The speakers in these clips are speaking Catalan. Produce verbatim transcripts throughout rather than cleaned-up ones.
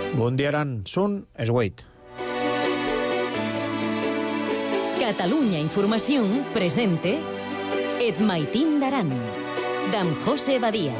Bon dia, Aran. Són es huit. Catalunya Informació presente Et Maitín d'Aran, d'en José Badia.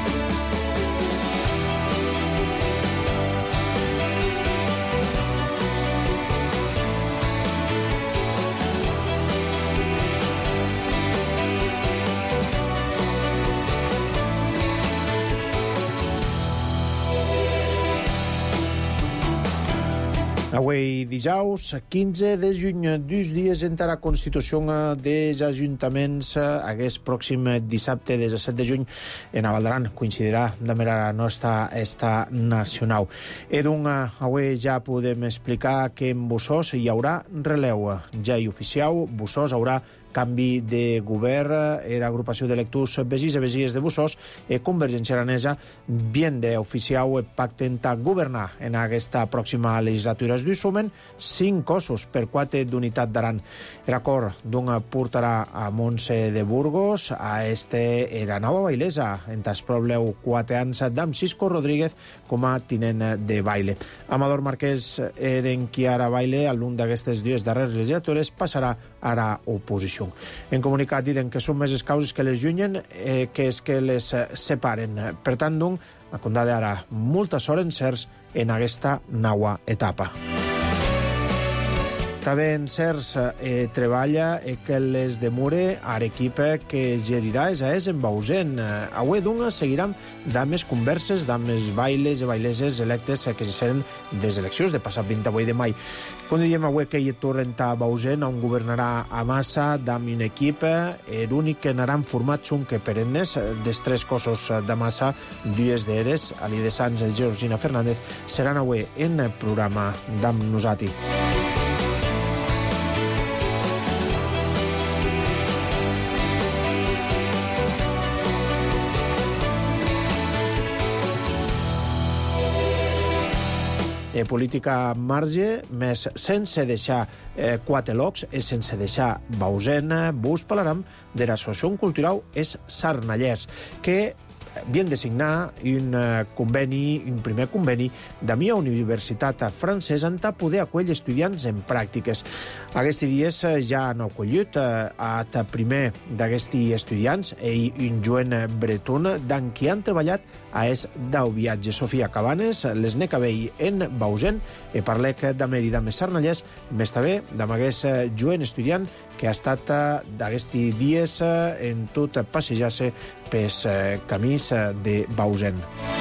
Avui dijous, quinze de juny, dos dies entra la Constitució dels Ajuntaments. Aquest pròxim dissabte, disset de juny, en Avaldaran coincidirà amb la nostra festa nacional. I doncs, avui ja podem explicar que en Bussós hi haurà releu. Ja hi oficial, Bussós haurà canvi de govern. Era agrupació d'electors vegis i vegies de Bussós i Convergència Aranesa bien d'oficial pacten a governar en aquesta pròxima legislatura. Es sumen cinc cossos per quatre d'unitat d'Aran. L'acord d'un portarà a Montse de Burgos, a este era nova bailesa, en tas probleu quatre anys d'Am Cisco Rodríguez com a tinent de baile. Amador Marquès eren qui ara baile, a l'un d'aquestes dues darreres legislatures, passarà ara oposició. En comunicat diuen que són més les causes que les llunyen eh, que és que les separen. Per tant, doncs, a condada ara moltes hores encerts en aquesta nova etapa. També en certs eh, treballa eh, que les demure a l'equip que gerirà és a és en Bausen. Eh, avui, doncs, seguiran dames converses, dames bailes i baileses electes eh, que se seren des eleccions de passat vint-i-vuit de maig. Com diem avui que hi tornen a Bausen, on governarà a massa d'am un equip, eh, l'únic que n'aran format són que perennes dels tres cossos de massa, dues d'eres, Ali de Sants i Georgina Fernández, seran avui en el programa d'am nosati. Eh, política marge, més sense deixar eh, quatre locs i sense deixar Bausen, vos parlarem de l'associació cultural és Sarnallers, que havien de signar un conveni, un primer conveni de la universitat francesa en poder acollir estudiants en pràctiques. Aquests dies ja han acollit a primer d'aquests estudiants i un joven bretón d'en qui han treballat a es deu viatges. Sofia Cabanes, les Necabell en Bausen, i parlec de Mèrida més Sarnallers, més també d'aquest joven estudiant que ha estat d'aquests dies en tot passejar-se pels camins de Bausen.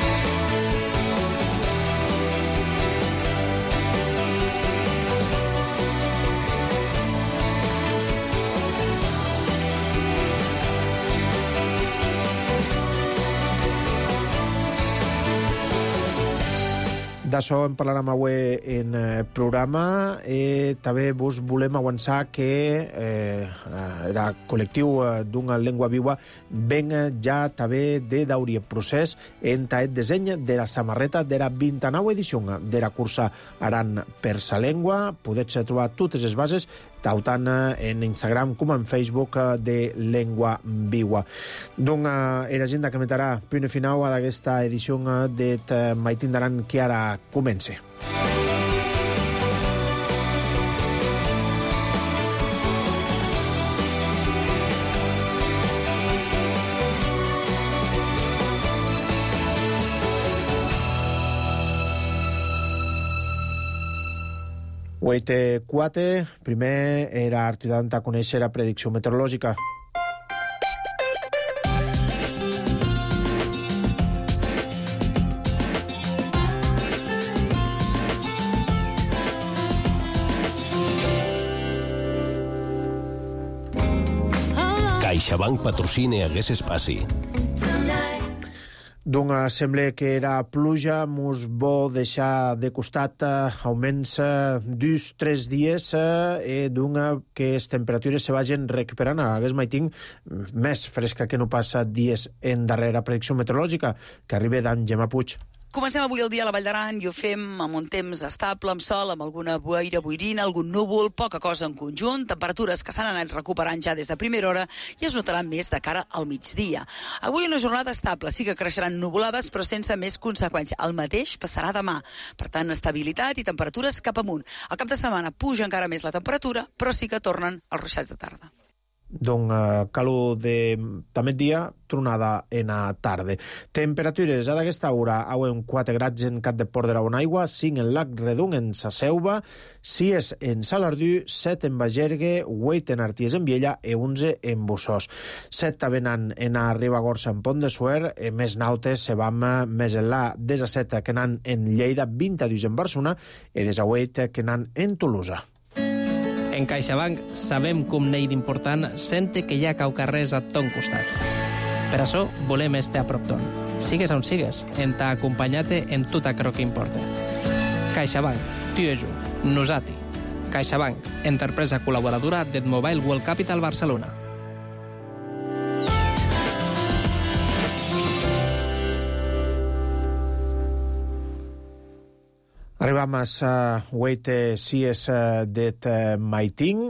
D'això en parlarem avui en el programa. Eh, també vos volem avançar que eh, el col·lectiu d'una llengua viva ven ja també de dauri el procés en el disseny de la samarreta de la vint-i-nova edició de la cursa Aran per sa llengua. Podeu trobar totes les bases tant en Instagram com en Facebook de Llengua Viva. Donc, eh, l'agenda que metrà punt final d'aquesta edició de Maitín d'Aran que ara comença. vuit quatre, primer era ajudant a conèixer la predicció meteorològica. CaixaBank patrocina aquest espai. Doncs sembla que era pluja, mos vol deixar de costat eh, augments eh, dos o tres dies eh, doncs que les temperatures se vagin recuperant. Aquest matí més fresca que no passa dies en darrera predicció meteorològica que arriba d'en Gemma Puig. Comencem avui el dia a la Vall d'Aran i ho fem amb un temps estable, amb sol, amb alguna boira boirina, algun núvol, poca cosa en conjunt, temperatures que s'han anat recuperant ja des de primera hora i es notaran més de cara al migdia. Avui una jornada estable, sí que creixeran nuvolades, però sense més conseqüència. El mateix passarà demà. Per tant, estabilitat i temperatures cap amunt. Al cap de setmana puja encara més la temperatura, però sí que tornen els ruixats de tarda. Doncs uh, calor de també dia, tronada en a tarda. Temperatures a d'aquesta hora, auen quatre grads en Cap de Port de Aigua, cinc en Lac Redon, en Sa Selva, sis en Salardú, set en Bagergue, vuit en Arties en Viella i onze en Bussós. set també en, en a Ribagorça en Pont de Suert, eh, més nautes se vam més en la des a set que nan en Lleida, vint-i-dos en Barcelona i des a vuit que nan en Tolosa. En CaixaBank sabem com n'hi d'important sente que hi ha caucarrers a ton costat. Per això volem estar a prop ton. Sigues on sigues, en t'ha acompanyat en tot aquello que importa. CaixaBank, tu i jo, nosati. CaixaBank, empresa col·laboradora del Mobile World Capital Barcelona. Arribam a vuit sies det maiting.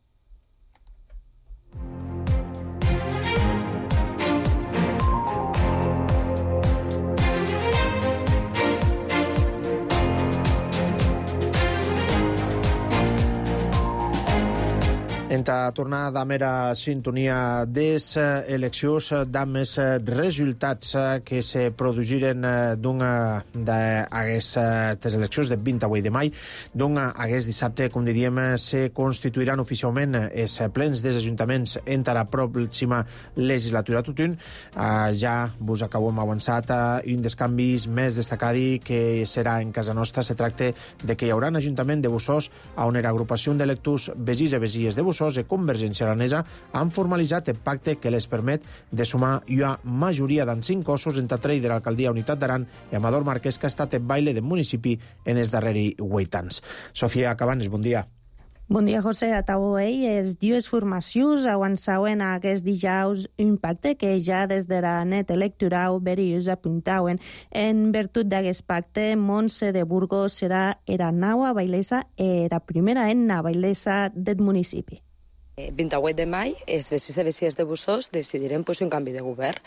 En ta tornada de mera sintonia des eleccions, d'amés resultats que se produgiren d'una d'aquestes eleccions de vint-i-vuit de maig, d'una aquest dissabte, com diríem, se constituiran oficialment els plens dels ajuntaments en la pròxima legislatura tutun. Ja vos acabo amb avançat un dels canvis més destacats que serà en casa nostra. Se tracta de que hi haurà un ajuntament de Bussós on era agrupació d'electors vegís i vesies de Bussós i Convergència Aranesa han formalitzat el pacte que les permet de sumar una majoria d'en cinc cossos entre tres de l'alcaldia Unitat d'Aran i Amador Marquès, que ha estat el baile del municipi en els darrers vuit anys. Sofia Cabanes, bon dia. Bon dia, José. Atauei els dues formacions avançauen a aquest dijous un pacte que ja des de la net electoral verius apuntauen. En virtut d'aquest pacte, Montse de Burgos serà era naua bailesa i la primera en na bailesa del municipi. vint-i-vuit de maig, els vecins i vecies de Bussós decidirem pues, un canvi de govern.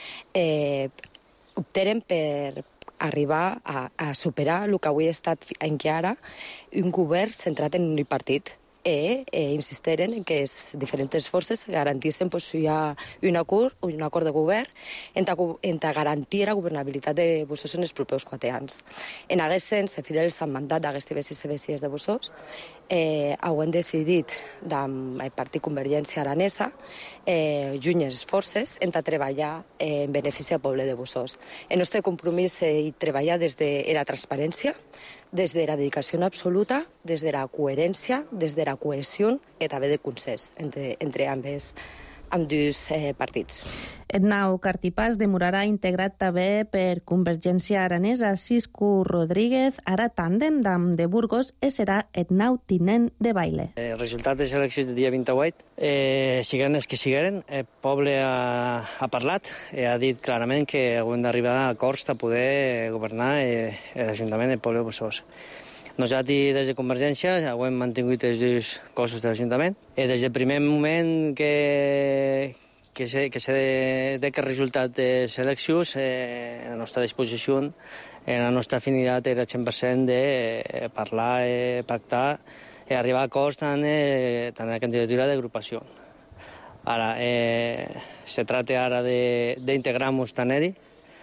Eh, opteren per arribar a, a superar el que avui ha estat encara un govern centrat en un partit. E, e insisteren en que les diferents forces garantissin pues, ja un acord, un acord de govern en ta garantir la governabilitat de Bussós en els propers quatre anys. En aquest sens, fidels al mandat d'aquestes vecins i vecies de Bussós, eh, han decidit amb el Partit Convergència Aranesa eh, junyes les forces en treballar eh, en benefici del poble de Bussós. El nostre compromís és treballar des de la transparència, des de la dedicació absoluta, des de la coherència, des de la cohesió i també de consens entre, entre ambes, ambdós eh, partits. El nou cartipàs demorarà integrat també per Convergència Aranesa. Cisco Rodríguez, ara tàndem d'Am de Burgos, i serà el nou tinent de baile. El resultat de les eleccions del dia vint-i-vuit, eh, sigueren els que sigueren, el poble ha, ha parlat i ha dit clarament que hem d'arribar a acords per poder governar eh, l'Ajuntament del poble de Bussós. Nosaltres, des de Convergència, hem mantingut els dos cossos de l'Ajuntament. I des del primer moment que, que sé que, sé de, de que el resultat de les eleccions, eh, la nostra disposició, eh, la nostra afinitat era cent per cent de eh, parlar, eh, pactar i arribar a acords tant, eh, tant en la candidatura d'agrupació. Ara, eh, se tracta ara d'integrar-nos tant-hi,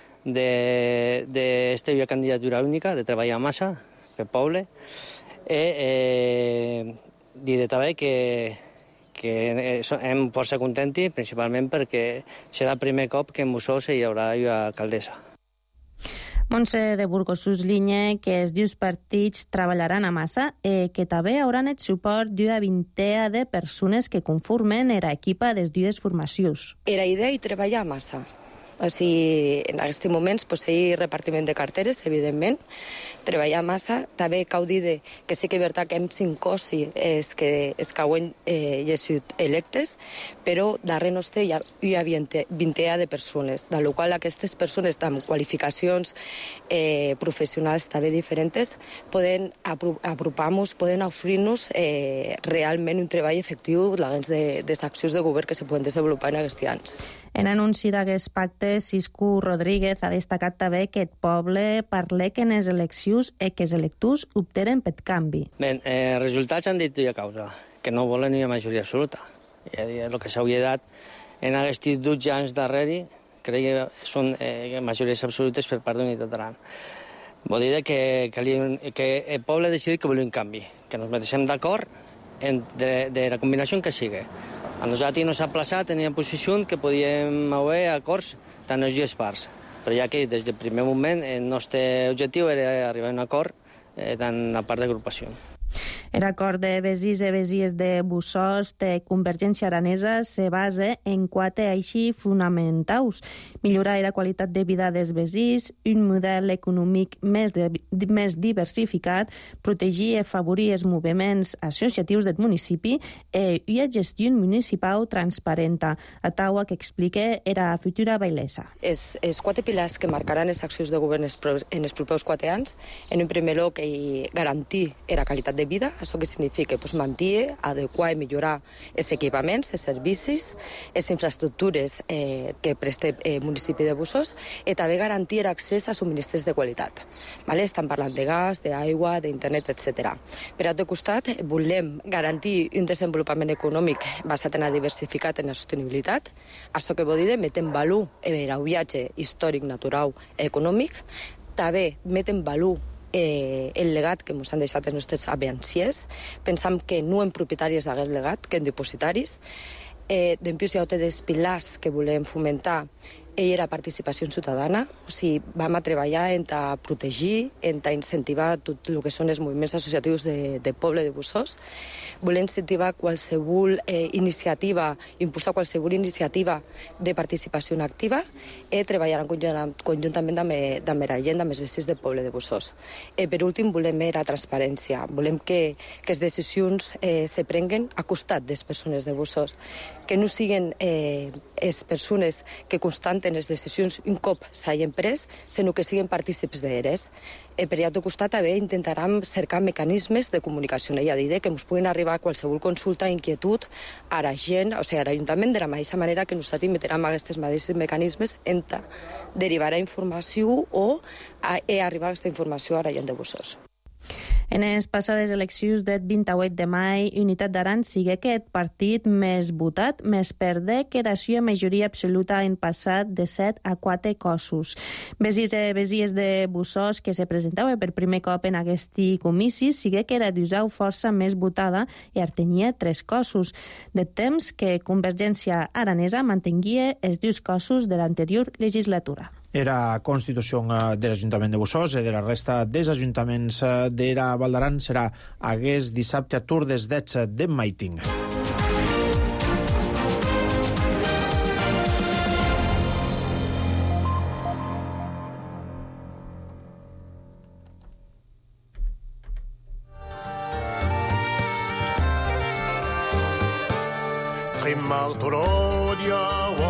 d'esta de, candidatura única, de treballar massa, pel poble, i eh, dir també que, que hem força contenti, principalment perquè serà el primer cop que en Bussós hi haurà una alcaldessa. Montse de Burgos suslinya que els dos partits treballaran a massa i que també hauran el suport d'una vintea de persones que conformen l'equipa de les dues formacions. Era idea i treballar a massa. O sigui, en aquests moments, pues, hi ha repartiment de carteres, evidentment, treballar massa. També cal dir de, que sí que és veritat que hem cinc cosi és que es cauen eh, llegit electes, però darrere nostre hi ha, hi ha vint de persones, de la qual aquestes persones amb qualificacions eh, professionals també diferents poden apropar-nos, poden oferir-nos eh, realment un treball efectiu de les accions de govern que se poden desenvolupar en aquests anys. En anunci d'aquest pacte, Cisco Rodríguez ha destacat també que el poble parla que en les eleccions i que els electors opteren per canvi. Bé, eh, els resultats han dit a causa, que no volen ni la majoria absoluta. I el que s'hauria dat en aquests dotze anys darrere, crec que són eh, majories absolutes per part d'Unitat Aran. Vol dir que, que, li, que el poble ha decidit que volia un canvi, que ens metéssim d'acord de, de la combinació que sigui. A nosaltres no s'ha plaçat en una posició que podíem haver acords tant les dues parts, però ja que des del primer moment el nostre objectiu era arribar a un acord eh, tant la part d'agrupació. L'acord de Besís i Besies de Bussols de Convergència Aranesa se basa en quatre eixos fonamentals: millorar la qualitat de vida dels besís, un model econòmic més, de, més diversificat, protegir i afavorir els moviments associatius del municipi i una gestió municipal transparent. A taula que explica era futura bailesa. Els, els quatre pilars que marcaran les accions de govern en els propers quatre anys, en un primer lloc, garantir la qualitat de vida. Això que significa pues, mantenir, adequar i millorar els equipaments, els servicis, les infraestructures eh, que presta el municipi de Bussols i també garantir accés a subministres de qualitat. Vale? Estan parlant de gas, d'aigua, d'internet, etcètera. Per altre costat, volem garantir un desenvolupament econòmic basat en la diversificat i en la sostenibilitat. Això que vol dir metem valor en el viatge històric, natural i econòmic. També metem valor Eh, el legat que ens han deixat els nostres avianciers. Pensam que no en propietaris d'aquest legat, que en dipositaris. Eh, Dempius hi ha altres pilars que volem fomentar. Ell era participació ciutadana, o sigui, vam a treballar en a protegir, en a incentivar tot el que són els moviments associatius de, de poble de Bussols. Volem incentivar qualsevol eh, iniciativa, impulsar qualsevol iniciativa de participació activa i treballar en conjuntament amb, amb la gent, amb els vecins del poble de Bussols. Eh, per últim, volem la transparència. Volem que, que les decisions eh, se prenguen a costat de les persones de Bussols, que no siguin eh, les persones que constanten les decisions un cop s'hagin pres, sinó que siguin partícips d'elles. Eh, per l'altre costat, també intentarem cercar mecanismes de comunicació, és a dir, que ens puguin arribar a qualsevol consulta, inquietud a la gent, o sigui, a l'Ajuntament, de la mateixa manera que nosaltres meterem aquests mateixos mecanismes en derivar informació o a, a arribar aquesta informació a la gent de Bussols. En les passades eleccions del vint-i-vuit de maig, Unitat d'Aran sigue aquest partit més votat, més perdé que la seva majoria absoluta en passat de set a quatre cossos. Besís i Besies de Bussols, que se presentava per primer cop en aquest comici, sigue que era d'usau força més votada i tenia tres cossos, de temps que Convergència Aranesa mantenguia els dos cossos de l'anterior legislatura. Era Constitució de l'Ajuntament de Bussols i de la resta dels ajuntaments de la Val d'Aran serà aquest dissabte a Tour des dotze de Maiting. Trimartolodia,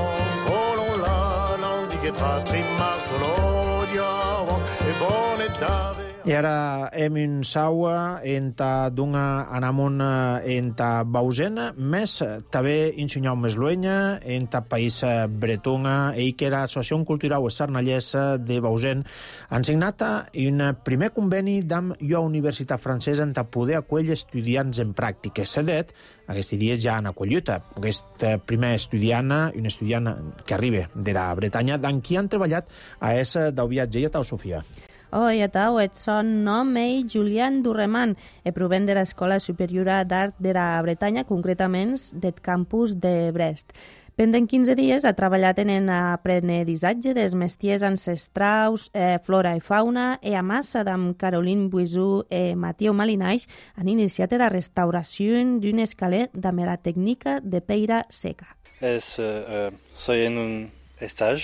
I ara hem un saua enta dunga anamon enta Bausen, més també insunyau més luenya enta país bretonga i que l'Associació Cultural Sarnallès de Bausen han signat un primer conveni amb la Universitat Francesa enta poder acollir estudiants en pràctiques. Sedet, aquests dies ja han acollit aquest primer estudiant, un estudiant que arriba de la Bretanya, d'en qui han treballat a és del viatge. I a tau, Sofia. Oh, i a tau, et son nom és Julián Durreman, e proven de l'Escola Superiora d'Art de la Bretanya, concretament del campus de Brest. Pendent quinze dies ha treballat en l'aprenedissatge dels mestiers ancestrals, eh, flora i fauna, i a massa amb Caroline Buisou i Mathieu Malinaix han iniciat la restauració d'un escaler amb la tècnica de peira seca. Es, uh, soy en un stage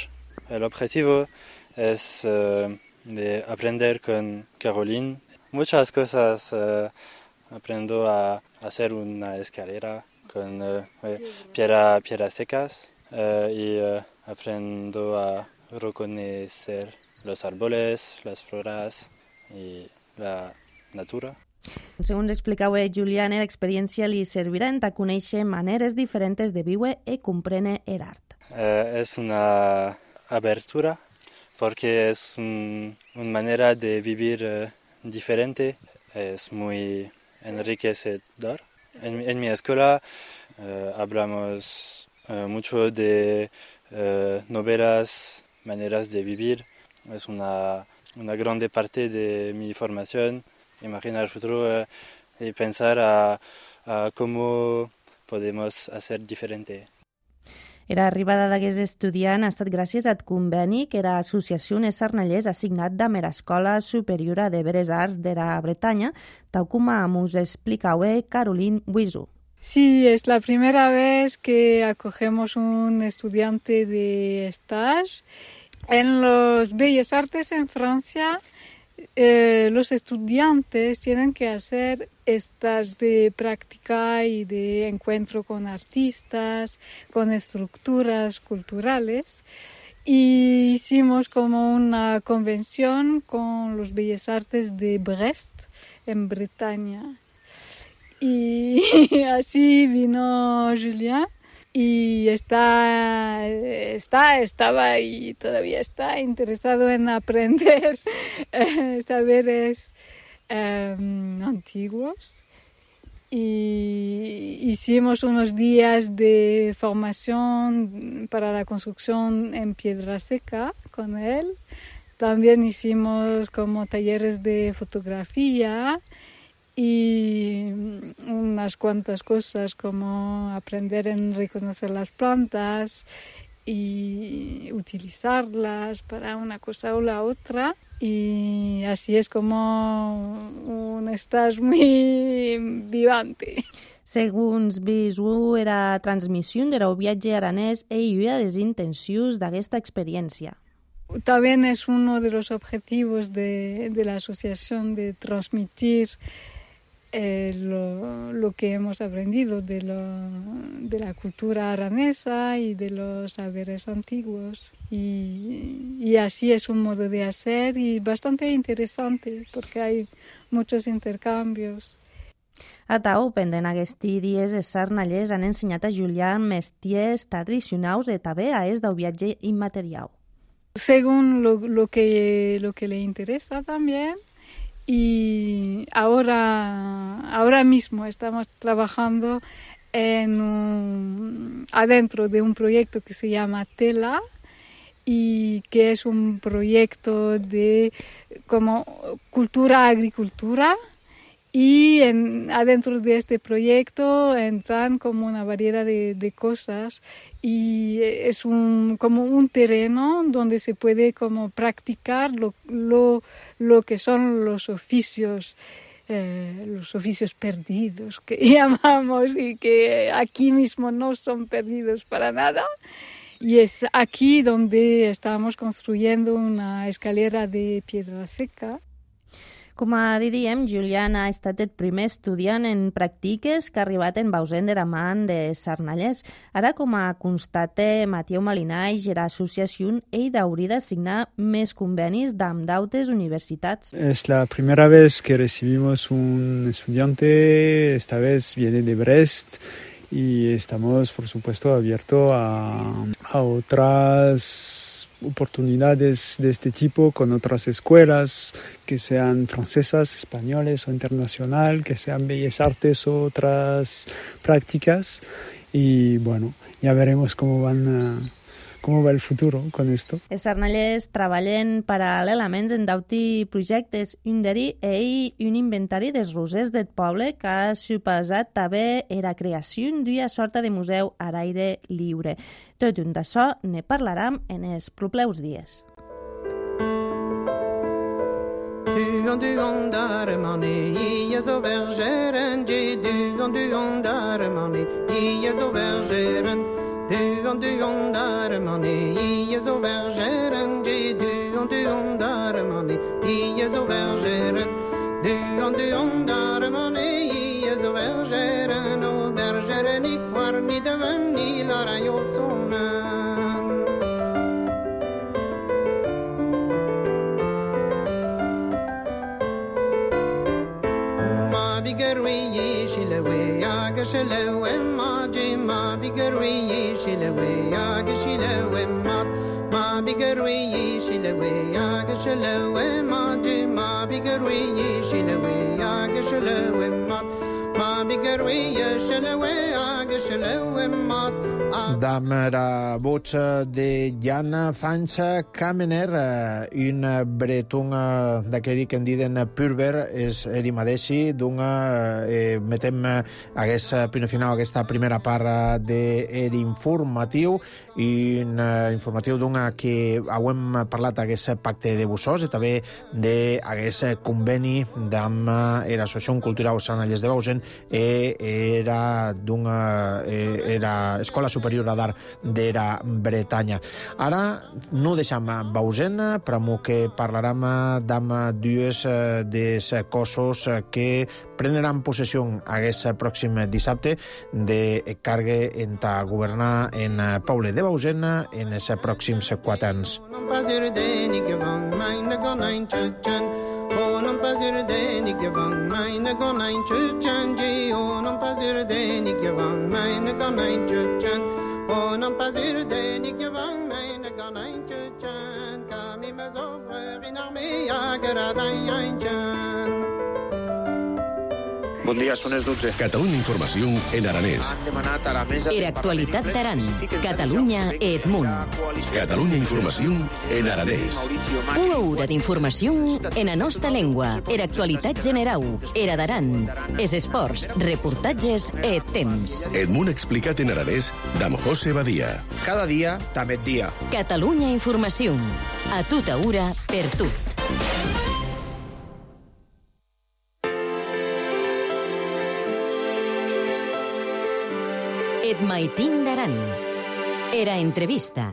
el objetivo es uh, de aprender con Caroline muchas cosas. Uh, aprendo a hacer una escalera con uh, piedra, piedras secas uh, y uh, aprendo a reconocer los árboles, las flores y la natura. Segons explicava Julián, l'experiència li servirà en conèixer maneres diferents de viure i comprendre l'art. Uh, es una abertura porque es un, una manera de vivir uh, diferente, es muy enriquecedor. En, en mi escuela uh, hablamos uh, mucho de uh, novelas, maneras de vivir. Es una, una grande parte de mi formación. Imaginar el futuro uh, y pensar a, a cómo podemos hacer diferente. Era arribada d'aquest estudiant ha estat gràcies al conveni que l'Associació Sarnallers ha signat amb l'Escola Superiora de Belles Arts de la Bretanya, tal com us explicava Caroline Buisou. Sí, es la primera vez que acogemos un estudiante de stage. En los Bellas Artes en Francia, eh, los estudiantes tienen que hacer estas de práctica y de encuentro con artistas, con estructuras culturales. Y hicimos como una convención con los Bellas Artes de Brest, en Bretaña. Y así vino Julián. Y está, está, estaba y todavía está interesado en aprender eh, saberes eh, antiguos. Y hicimos unos días de formación para la construcción en piedra seca con él. También hicimos como talleres de fotografía y unas cuantas cosas como aprender a reconocer las plantas y utilizarlas para una cosa o la otra. Y así es como un stage muy vivante. Segons Buisou, era transmissió del viatge aranès i hi havia les intencions d'aquesta experiència. También es uno de los objetivos de, de la asociación de transmitir Eh, lo, lo que hemos aprendido de, lo, de la cultura aranesa y de los saberes antiguos. Y, y así es un modo de hacer y bastante interesante porque hay muchos intercambios. A Tau, pendent aquests dies, els sarnallers han ensenyat a Julián mestiers tradicionals i també a és del viatge immaterial. Según lo, lo, que, lo que le interesa también. Y ahora, ahora mismo estamos trabajando en un, adentro de un proyecto que se llama Tela y que es un proyecto de como cultura-agricultura y en, adentro de este proyecto entran como una variedad de, de cosas y es un, como un terreno donde se puede como practicar lo, lo, lo que son los oficios, eh, los oficios perdidos que llamamos y que aquí mismo no son perdidos para nada. Y es aquí donde estamos construyendo una escalera de piedra seca. Com a diríem, Julián ha estat el primer estudiant en pràctiques que ha arribat en Bausen de la man de Sarnallers. Ara, com a constate Mathieu Malinaix, l'associació, ell hauria de signar més convenis amb d'altres universitats. Es la primera vez que recibimos un estudiante, esta vez viene de Brest, y estamos, por supuesto, abiertos a, a otras oportunidades de este tipo con otras escuelas, que sean francesas, españoles o internacional, que sean bellas artes o otras prácticas. Y bueno, ya veremos cómo van a, cómo va el futuro con esto. Els sarnallers treballen paral·lelament en d'altres projectes. Un d'ells és un inventari dels rosers del poble que ha suposat també la creació d'una sorta de museu a l'aire lliure. Tot un d'això ne parlarem en els propers dies. Duon, duon, där man är i så vergeren. Duon, duon, där man är i så vergeren. Duon, duon, där man är i så bergeren. Duon, duon, där man är i så bergeren. Duon, duon, där man är i så bergeren. Och bergeren i kvarn i döven i lara josonen. Ma bigarwi i shilewe aga shilewe ma jima bigarwi i shilewe aga shilewe ma ma bigarwi i shilewe aga shilewe ma jima bigarwi i shilewe aga shilewe ma ma bigarwi i shilewe aga shilewe ma. Dam la voce de Jan Fansa Kamener, un breton d'aquell que en diden Purber, és eri madeixi, d'una, eh, metem hagués pino final aquesta primera part d'eri informatiu, i un informatiu d'una que hauem parlat hagués pacte de bussós i també d'hagués conveni amb l'Associació Cultural Sanalles de Bausen, era d'una era Escola Superior d'Art d'era Bretanya. Ara no deixam Bausen, però que parlarem d'am dues dels cossos que prendran possessió aquest pròxim dissabte de càrrega en ta governar en poble de Bausen en els pròxims quatre anys. Onon pasur denik van meine gonain chuchan ji onon pasur denik van meine gonain chuchan onon pasur denik van meine gonain chuchan kami mazo brina me agradain chan. Bon dia, són les dotze. Catalunya Informació en aranès. Era actualitat d'Aran. Catalunya et Munt. Catalunya Informació en aranès. Una hora d'informació en la nostra llengua. Era actualitat generau. Era d'Aran. Es esports, reportatges et temps. Et Munt explicat en aranès d'am José Badia. Cada dia, també dia. Catalunya Informació. A tota hora, per tu. Et maitin d'Aran. Era entrevista.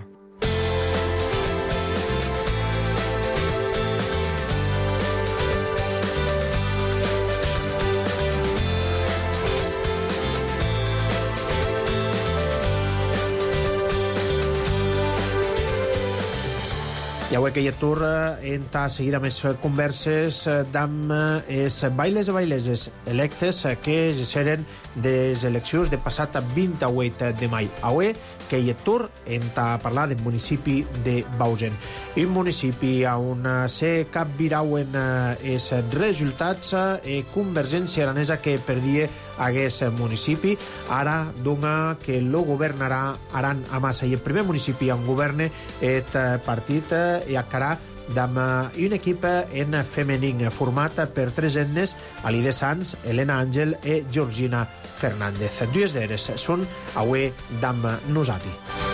Ja ho que hi tour enta seguida més converses d'am es bailes i baileses electes que seren des eleccions de passat vint-i-vuit de maig. Avui que hi tour enta parlar del municipi de Bausen. Un municipi on se capvirauen els resultats e Convergència Aranesa que perdia aquest municipi. Ara dona que lo governarà Aran a massa. I el primer municipi on governe et partit i acarà d'am un equip en femení format per tres etnes, Alide Sanz, Elena Àngel i Georgina Fernández. Dues d'elles són avui d'am nosati.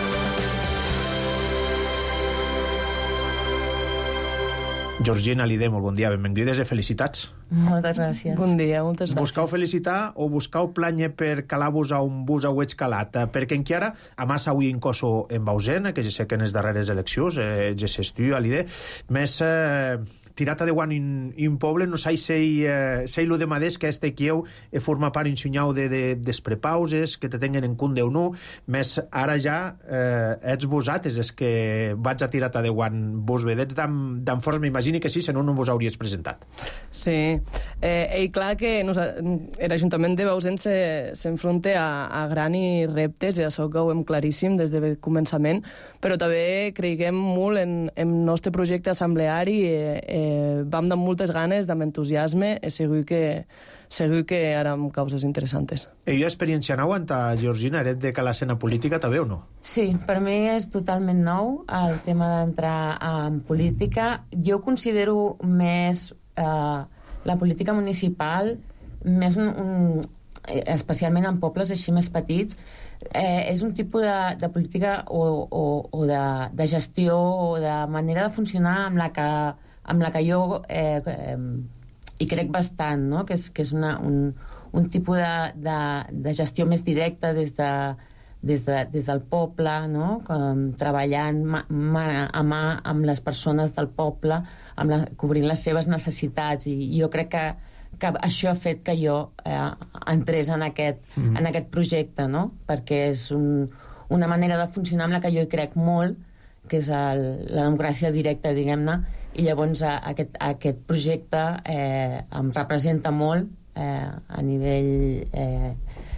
Georgina, Alide, molt bon dia, benvingudes i felicitats. Moltes gràcies. Bon dia, moltes gràcies. Buscau felicitar o buscau planye per calar-vos a un bus a huig calat? Perquè encara, a massa avui incoso en Bausen, que ja sé que en les darreres eleccions, eh, ja s'estudia, Alide, més eh, tirata de guant in, in poble, no sai sei, eh, sei lo de madés que este quieu eh, forma part insunyau de, de, des prepauses, que te tenguen en compte o no, més ara ja eh, ets vosaltres és que vaig a tirata de guant vos vedets d'en forç, m'imagini que sí, si no, no vos hauries presentat. Sí, eh, i clar que l'Ajuntament de Bausen s'enfronta a, a grans reptes, i això que ho hem claríssim des del començament, però també creiem molt en el nostre projecte assembleari, eh, eh, vam amb moltes ganes, amb entusiasme, i segur que segur que harem causes interessants. I jo experiència nau en ta Georgina, eres de calar escena política també o no? Sí, per mi és totalment nou el tema d'entrar en política. Jo considero més eh, la política municipal, més un, un, especialment en pobles així més petits, eh, és un tipus de, de política o, o, o de, de gestió o de manera de funcionar amb la que, amb la que jo eh, eh, hi crec bastant, no? Que és, que és una, un, un tipus de, de, de gestió més directa des de, des, de, des del poble, no? Com, treballant mà, mà a mà amb les persones del poble, amb la, cobrint les seves necessitats, i jo crec que que això ha fet que jo eh, entrés en aquest, mm. en aquest projecte, no? Perquè és un, una manera de funcionar amb la que jo hi crec molt, que és el, la democràcia directa, diguem-ne, i llavors a, a aquest, a aquest projecte eh, em representa molt eh, a nivell eh,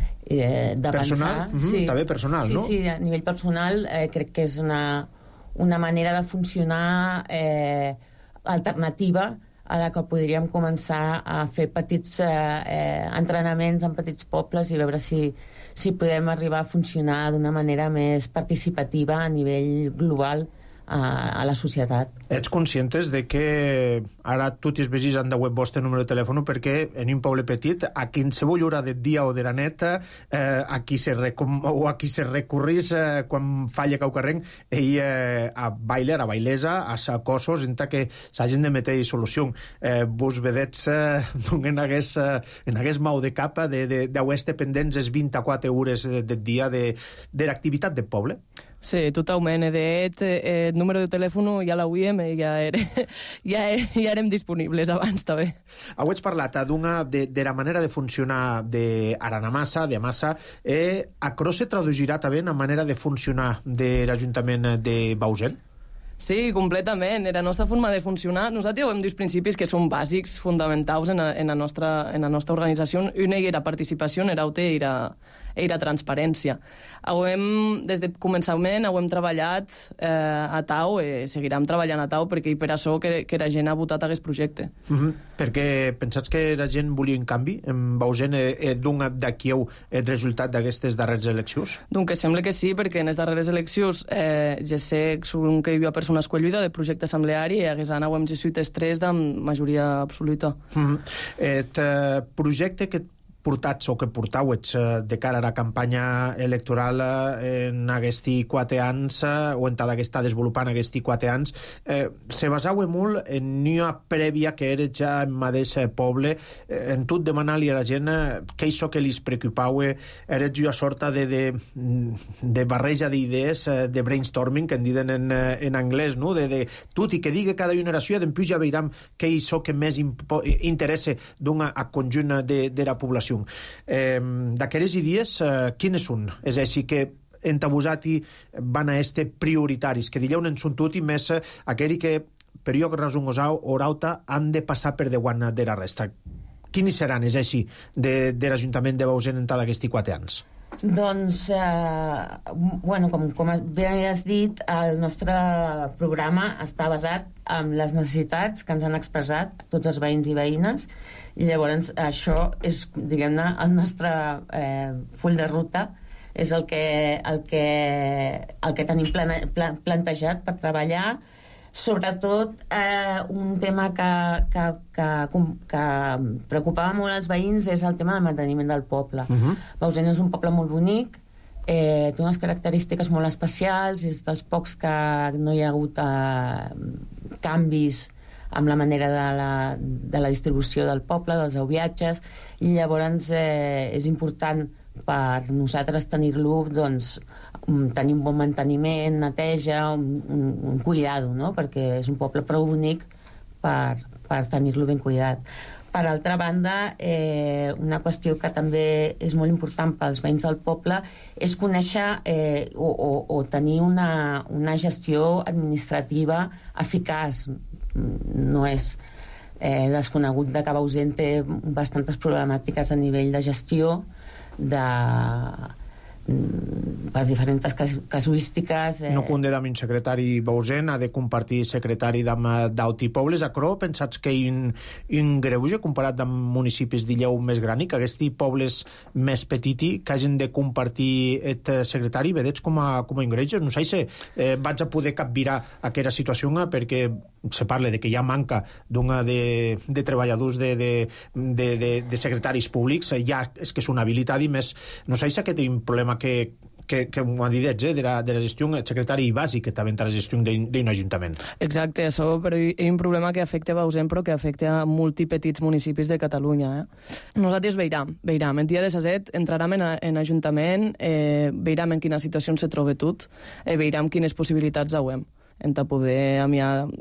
eh, de personal? pensar. Mm-hmm. Sí. També personal, sí, no? Sí, a nivell personal eh, crec que és una, una manera de funcionar eh, alternativa a la que podríem començar a fer petits eh, eh, entrenaments en petits pobles i veure si, si podem arribar a funcionar d'una manera més participativa a nivell global a, a la societat. Ets conscientes de que ara tu t'hi vegis en de web vostre número de telèfon perquè en un poble petit a qualsevol hora del dia o de la neta eh, a qui se recom o a qui se recurrís eh, quan falla caucarrenc ell eh, a bailar, a bailesa, a cossos en que s'hagin de meter solució. Eh, vos vedets eh, en hagués, eh, en hagués mau de capa de, de, de estar pendents les vint-i-quatre hores del dia de, de l'activitat del poble? Sí, totalment. De fet, eh, el número de telèfon ja l'auíem i ja, era, ja, ja érem disponibles abans, també. Heu parlat d'una de, de la manera de funcionar d'Aranamassa, de Amassa. Eh, Acrò se traduirà també en la manera de funcionar de l'Ajuntament de Bausen? Sí, completament. La nostra forma de funcionar... Nosaltres hem dit principis que són bàsics, fonamentals en la, en la, nostra, en la nostra organització. Una era participació, l'altra era, era transparència. Hem, des del començament hem treballat eh, a Tau, eh, seguirem treballant a Tau, perquè per això que, que la gent ha votat aquest projecte. Mm-hmm. Perquè pensats que la gent volia un canvi? En Bausen eh, eh, d'un d'aquí el resultat d'aquestes darreres eleccions? Donc sembla que sí, perquè en les darreres eleccions eh, ja sé que hi havia persona escolluda de projecte assembleari i hagués anat hem gessuit els tres de majoria absoluta. Mm-hmm. Et eh, projecte que portats o que portauets de cara a la campanya electoral en aquests quatre anys o en tal que està desenvolupant aquests quatre anys eh, se basau molt en una prèvia que era ja en mateix poble eh, en tot demanar-li a la gent que això que li preocupava era una sorta de, de, de barreja d'idees, de brainstorming que en diuen en, en anglès, no? de, de tot i que digui cada generació després ja veiram que això que més interessa d'un conjunt de, de la població. Eh, d'aquelles idees, eh, quines són? És a dir, que entre vosaltres van a este prioritaris, que diuen en són tot i més eh, aquells que per jo que rason o rauta han de passar per davant de la resta. Quins seran, és així, de, de l'Ajuntament de Bausen en tal aquests quatre anys? Doncs, eh, bueno, com, com bé has dit, el nostre programa està basat en les necessitats que ens han expressat tots els veïns i veïnes, i llavors això és, diguem-ne, el nostre eh, full de ruta, és el que, el que, el que tenim plane, plan, plantejat per treballar. Sobretot eh, un tema que, que, que, que preocupava molt als veïns és el tema del manteniment del poble. Uh-huh. Bausen és un poble molt bonic, eh, té unes característiques molt especials, és dels pocs que no hi ha hagut eh, canvis amb la manera de la, de la distribució del poble, dels viatges, i llavors eh, és important per nosaltres tenir-lo, doncs, tenir un bon manteniment, neteja, un, un, un cuidado, no? Perquè és un poble prou bonic per, per tenir-lo ben cuidat. Per altra banda, eh, una qüestió que també és molt important pels veïns del poble és conèixer eh, o, o, o tenir una, una gestió administrativa eficaç. No és eh, desconegut de que Bausen té bastantes problemàtiques a nivell de gestió, de per diferents casuístiques. Eh... No conde d'un secretari Bausen ha de compartir secretari d'Auti Pobles. Acrò, pensats que un, un greuge comparat amb municipis d'Illeu més grani, que aquests pobles més petiti que hagin de compartir et secretari, vedets com a, com a ingresos? No sé si eh, vaig a poder capvirar aquesta situació perquè se parla de que hi ha manca d'una de, de treballadors de, de, de, de, de secretaris públics, ja és que és una habilitat i més, no sé si aquest és un problema que, que, que m'ho ha dit, eh, de, la, de la gestió secretari bàsic també de la gestió d'un ajuntament. Exacte, això, però hi ha un problema que afecta a Bausen, però que afecta a molti petits municipis de Catalunya. Eh? Nosaltres veiram, veiram. El dia de set entrarem en, en Ajuntament, eh, veiram en quina situació se troba tot, eh, veiram quines possibilitats hauem. En poder, a mi,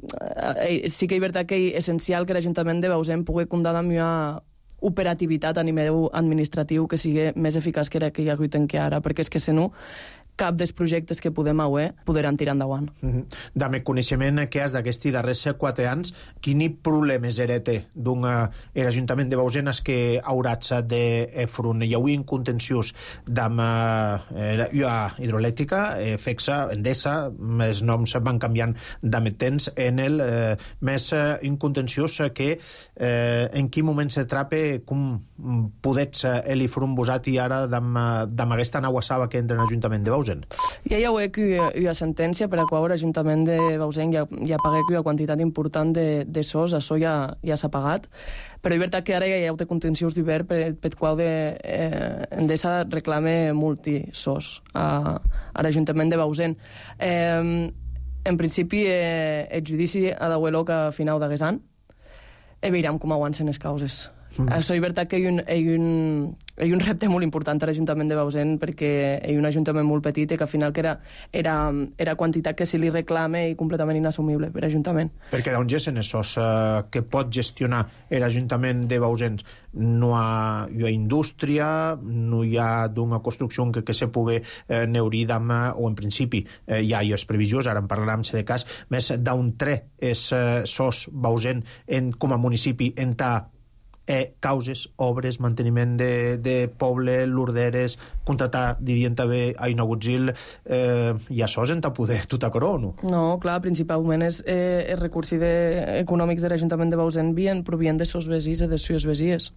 eh, sí que és veritat que és essencial que l'Ajuntament de Bausen pugui comptar amb una operativitat a nivell administratiu que sigui més eficaç que la que hi ha hagut encara, perquè és que si no, cap dels projectes que podem haver podran tirar endavant. Mm-hmm. Dame coneixement que has d'aquests darrers quatre anys, quins problemes herete d'un l'Ajuntament de Bausen que hauràs de front? Hi ha un contenciós d'am eh, hidroelèctrica, eh, FEXA, Endesa, els noms van canviant d'ame temps, Enel, eh, més eh, un contenciós que eh, en quin moment se trape, com podets eh, eli front vosat i ara d'am aquesta nau saba que entra en l'Ajuntament de Bausen? Ja hi ha que hi ha sentència per a qual l'Ajuntament de Bausen ja, ja paga una quantitat important de, de sos, això ja, ja s'ha pagat, però és veritat que ara ja hi ha contenciós d'hivern per, per qual de, eh, Endesa reclame multi-sos a, a l'Ajuntament de Bausen. Eh, en principi, eh, el judici ha d'haver lloc a final d'aquest any, i veurem com avancen les causes. Mm. Això és veritat que hi ha un, hi ha un, hi ha un repte molt important a l'Ajuntament de Bausen, perquè hi ha un ajuntament molt petit i que al final que era, era, era quantitat que se li reclama i completament inassumible per l'Ajuntament. Perquè d'on gessen esos eh, que pot gestionar l'Ajuntament de Bausen? No hi ha, hi ha indústria, no hi ha d'una construcció que, que se pugui eh, neurir d'am, o en principi eh, hi ha les previsions, ara en parlarem de cas, més d'on tre és eh, sos Bausen en, com a municipi en ta eh, causes, obres, manteniment de, de poble, lorderes, contratar, dient també, a Inagutzil, eh, i això és en ta poder tot a coro, no? No, clar, principalment és, eh, els recursos de, econòmics de l'Ajuntament de Bausen vien, provien de sos vesies i de les vesies.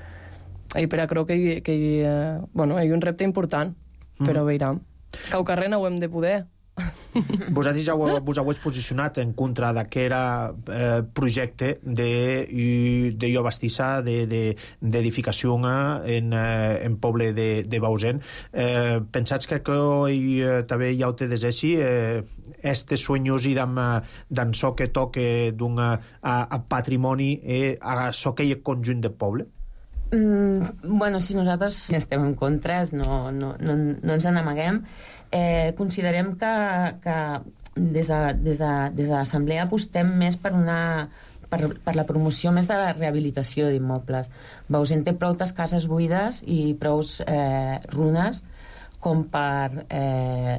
I per a creu que, hi, que hi, eh, bueno, hi ha un repte important, mm. però veiram. Caucarrena ho hem de poder. Vosaltres ja vos heu posicionat en contra d'aquest eh, projecte de, de jo bastissa d'edificació de, de, en, eh, en poble de, de Bausen. Eh, pensats que, que eh, també hi ha te deseixi eh, estes sueños i d'en so que toque d'un a, a patrimoni eh, a so que hi ha conjunt de poble? Mm, bueno, si nosaltres estem en contra, no, no, no, no ens n'amaguem. Eh, considerem que, que des de, des de, des de l'Assemblea apostem més per, una, per, per la promoció més de la rehabilitació d'immobles. Bausen té prou cases buides i prou eh, runes com per eh,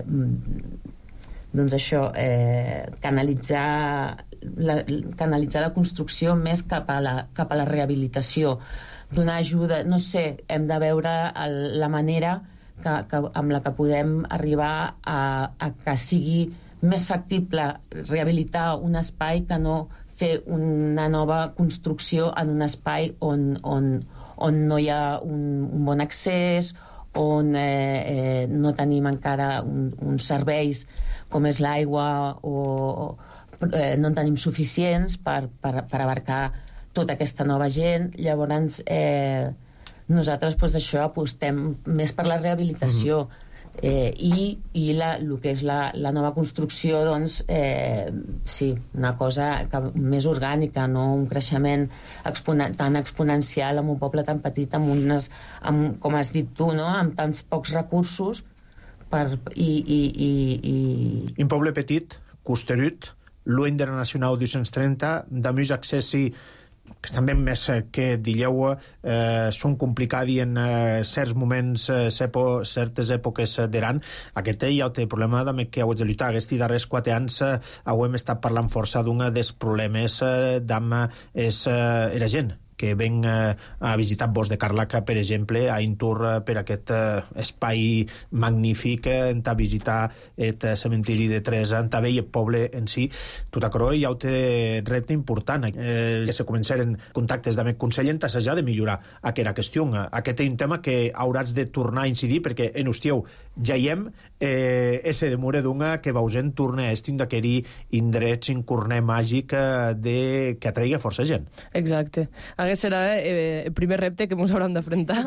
doncs això, eh, canalitzar, la, canalitzar la construcció més cap a la, cap a la rehabilitació, donar ajuda, no sé, hem de veure el, la manera que, que, amb la que podem arribar a, a que sigui més factible rehabilitar un espai que no fer una nova construcció en un espai on, on, on no hi ha un, un bon accés, on eh, eh, no tenim encara un, uns serveis com és l'aigua o eh, no en tenim suficients per, per, per abarcar tota aquesta nova gent. Llavors eh, nosaltres pues, això apostem més per la rehabilitació. Mm-hmm. Eh, i, i la, el que és la, la nova construcció, doncs, eh, sí, una cosa que, més orgànica, no un creixement exponen, tan exponencial en un poble tan petit, amb unes, amb, com has dit tu, no? Amb tants pocs recursos per, i, i, i, i... Un poble petit, costerut, l'U Internacional dos-cents trenta, de més accessi que també més que dilleu eh, són complicats en eh, certs moments, eh, sepo, certes èpoques d'eran. Aquest hi ha el problema de que heu de lluitar. Aquests darrers quatre anys eh, hem estat parlant força d'un dels problemes eh, d'am és eh, la gent que ven eh, a visitar Bosc de Carlac, per exemple, a un tour eh, per aquest eh, espai magnífic, eh, en a visitar el cementiri de Teresa, en a veure el poble en si. Tot això hi ha un repte important. Eh, se començaren contactes amb el Consell en tassejar de millorar aquesta qüestió. Aquest és un tema que hauràs de tornar a incidir, perquè en Ustieu ja hi hem eh, ese demora d'una que Bausen torna a estim d'aquerir indrets, un corner màgic eh, de... que atraigui força gent. Exacte. Aquest serà eh, el primer repte que ens haurem d'afrontar.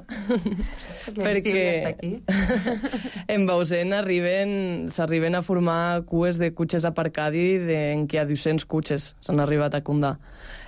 Perquè en Bausen arriben, s'arriben a formar cues de cotxes aparcadi en què hi ha dues-centes cotxes s'han arribat a condar.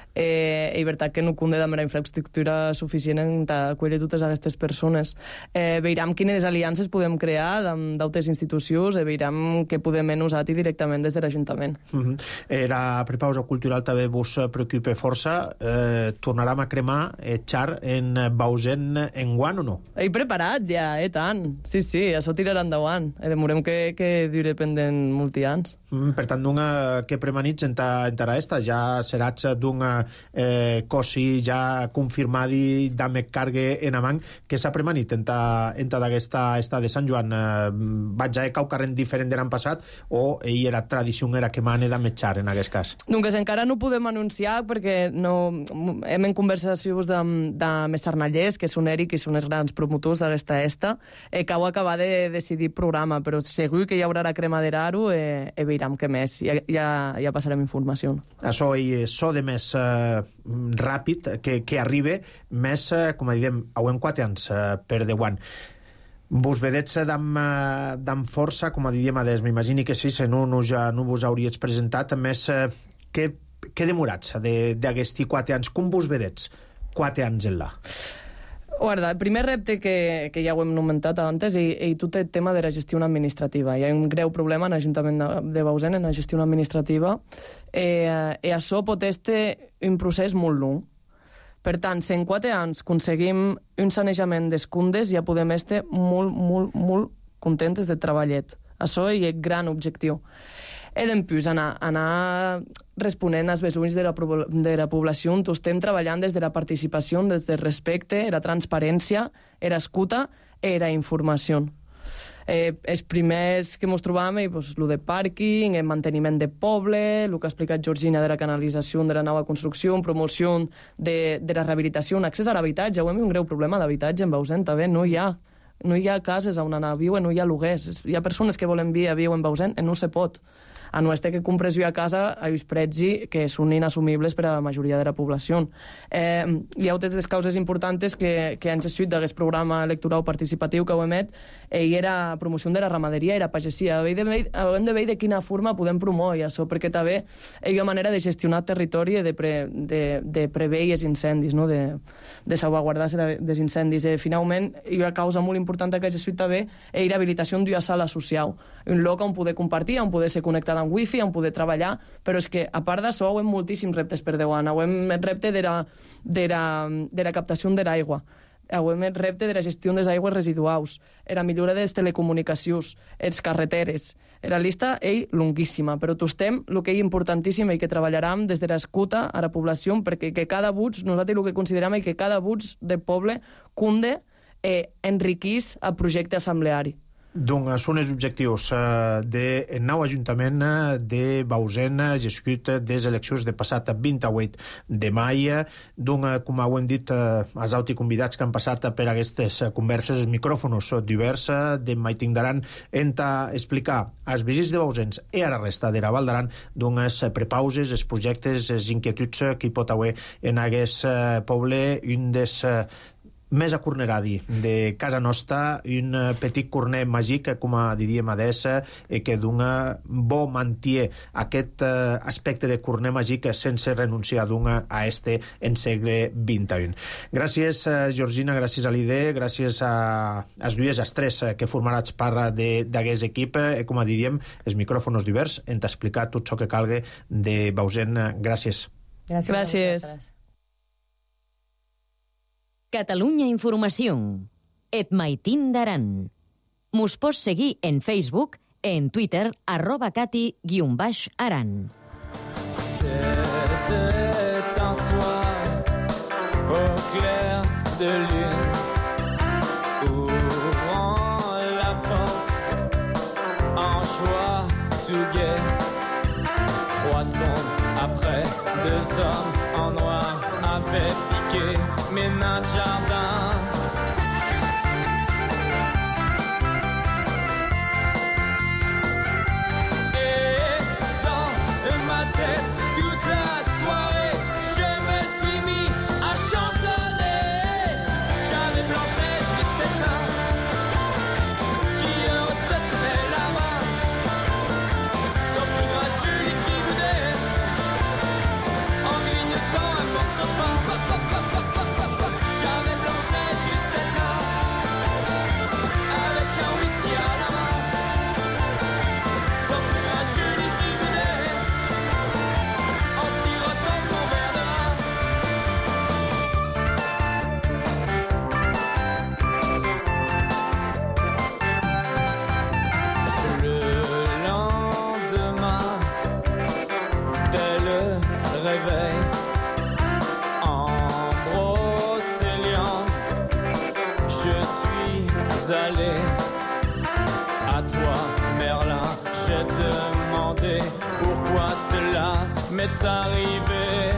Eh, i veritat que no conde d'haver infraestructura suficient en acollir totes aquestes persones. Eh, veurem quines aliances podem crear d'altres institucions i veurem què podem nosaltres directament des de l'Ajuntament. Mm-hmm. Era prepausa cultural també vos preocupa força. Eh, tornarem a cremar eh, xar en Bausen en guant o no? He preparat ja, eh, tant. Sí, sí, això tirarà endavant. Eh, demorem que, que dure pendent molts anys. Mm, per tant, d'una que premanits entarà esta, ja seràs d'una eh, cosi ja confirmadi d'ame cargue en amant que s'ha premanit enta, enta d'aquesta esta de Sant Joan. Eh, vaig a caucarren diferent de l'any passat o ell era tradició era que mane d'ame xar en aquest cas? Doncs encara no podem anunciar perquè no, hem en conversacions de, de Messarnallers, que són Eric i són els grans promotors d'aquesta esta, eh, que heu acabat de decidir programa, però segur que hi haurà la crema d'Eraro eh, i veurem què més. Ja, ja, ja passarem informació. Això i so de més eh, ràpid que, que arriba més, eh, com diem, hauem quatre anys eh, per deu anys. Vos vedets d'am força, com diem, ades, m'imagini que sí, si no, no, ja no vos hauríeu presentat, més eh, que, que demorats d'aquests quatre anys. Com vos vedets quatre anys en la? Guarda, el primer repte que, que ja ho hem nomentat abans i, i tot el tema de la gestió administrativa. Hi ha un greu problema en l'Ajuntament de, de Bausen en la gestió administrativa eh, i això pot ser un procés molt long. Per tant, si en quatre anys aconseguim un sanejament dels cundes, ja podem estar molt, molt, molt contentes de treballet. Això és el gran objectiu. I d'empús anar, anar responent als besonys de la, de la població on estem treballant des de la participació, des del respecte, la transparència, la escuta i la informació. Eh, els primers que ens trobàvem, eh, pues, el de pàrquing, el manteniment de poble, el que ha explicat Georgina de la canalització de la nova construcció, promoció de, de la rehabilitació, un accés a l'habitatge. Ho hem un greu problema d'habitatge en Bausen, també no hi ha. No hi ha cases on anar a viure, no hi ha lloguers. Hi ha persones que volen viure a viure en Bausen i no se pot. A no estar que compres jo a casa a uns prets que són inassumibles per a la majoria de la població. Eh, hi ha altres causes importants que, que han sigut d'aquest programa electoral participatiu que ho emet i era promoció de la ramaderia i la pagesia. Hem de veure de, de quina forma podem promoure això, perquè també hi ha manera de gestionar territori i de, pre, de, de preveure els incendis, no? de, de salvaguardar-se dels incendis. I finalment, hi ha una causa molt important que ha sigut també és l'habilitació d'una sala social, un lloc on poder compartir, on poder ser connectat amb wifi, on poder treballar, però és que a part d'això ho hem moltíssims reptes per deu anys. Ho hem el repte de la, de la, de la captació de l'aigua, ho hem el repte de la gestió de les aigües residuals, la millora de les telecomunicacions, les carreteres. La llista és longuíssima, però tostem el que és importantíssim i que treballarem des de l'escuta a la població perquè que cada buts, nosaltres el que considerem és que cada buts del poble cunde eh, enriquís el projecte assembleari. Doncs són els objectius eh, del nou Ajuntament de Bausen, gescut des eleccions de passat vint-i-vuit de maig. Doncs, com ho hem dit, eh, els altres convidats que han passat per aquestes converses, els micròfons diversos, de mai tindran en explicar als veïns de Bausen i a la resta de la Val d'Aran doncs, les prepauses, els projectes, les inquietuds que hi pot haver en aquest poble, un dels més acorneradi de casa nostra, un petit corner màgic, com diríem adés, que dona bo mantier aquest aspecte de corner màgic sense renunciar dona a este en segle vint-i-un. Gràcies, Georgina, gràcies a l'I D, gràcies a les dues estrès que formaràs part d'aquest equip, com diríem, els micròfons divers, en t'explicar tot això que calgui de Bausen. Gràcies. Gràcies. Gràcies. Catalunya Informació. Et Maitín d'Aran. Mos pots seguir en Facebook, en Twitter, arroba cati guion baix aran. C'était un soir au clair de lune, ouvrant la porte en joie tout gai. Trois secondes après, deux hommes en noir avaient piqué mes nains de jardin. Et dans ma tête, toute la soirée, je me suis mis à chanter. m'est arrivé.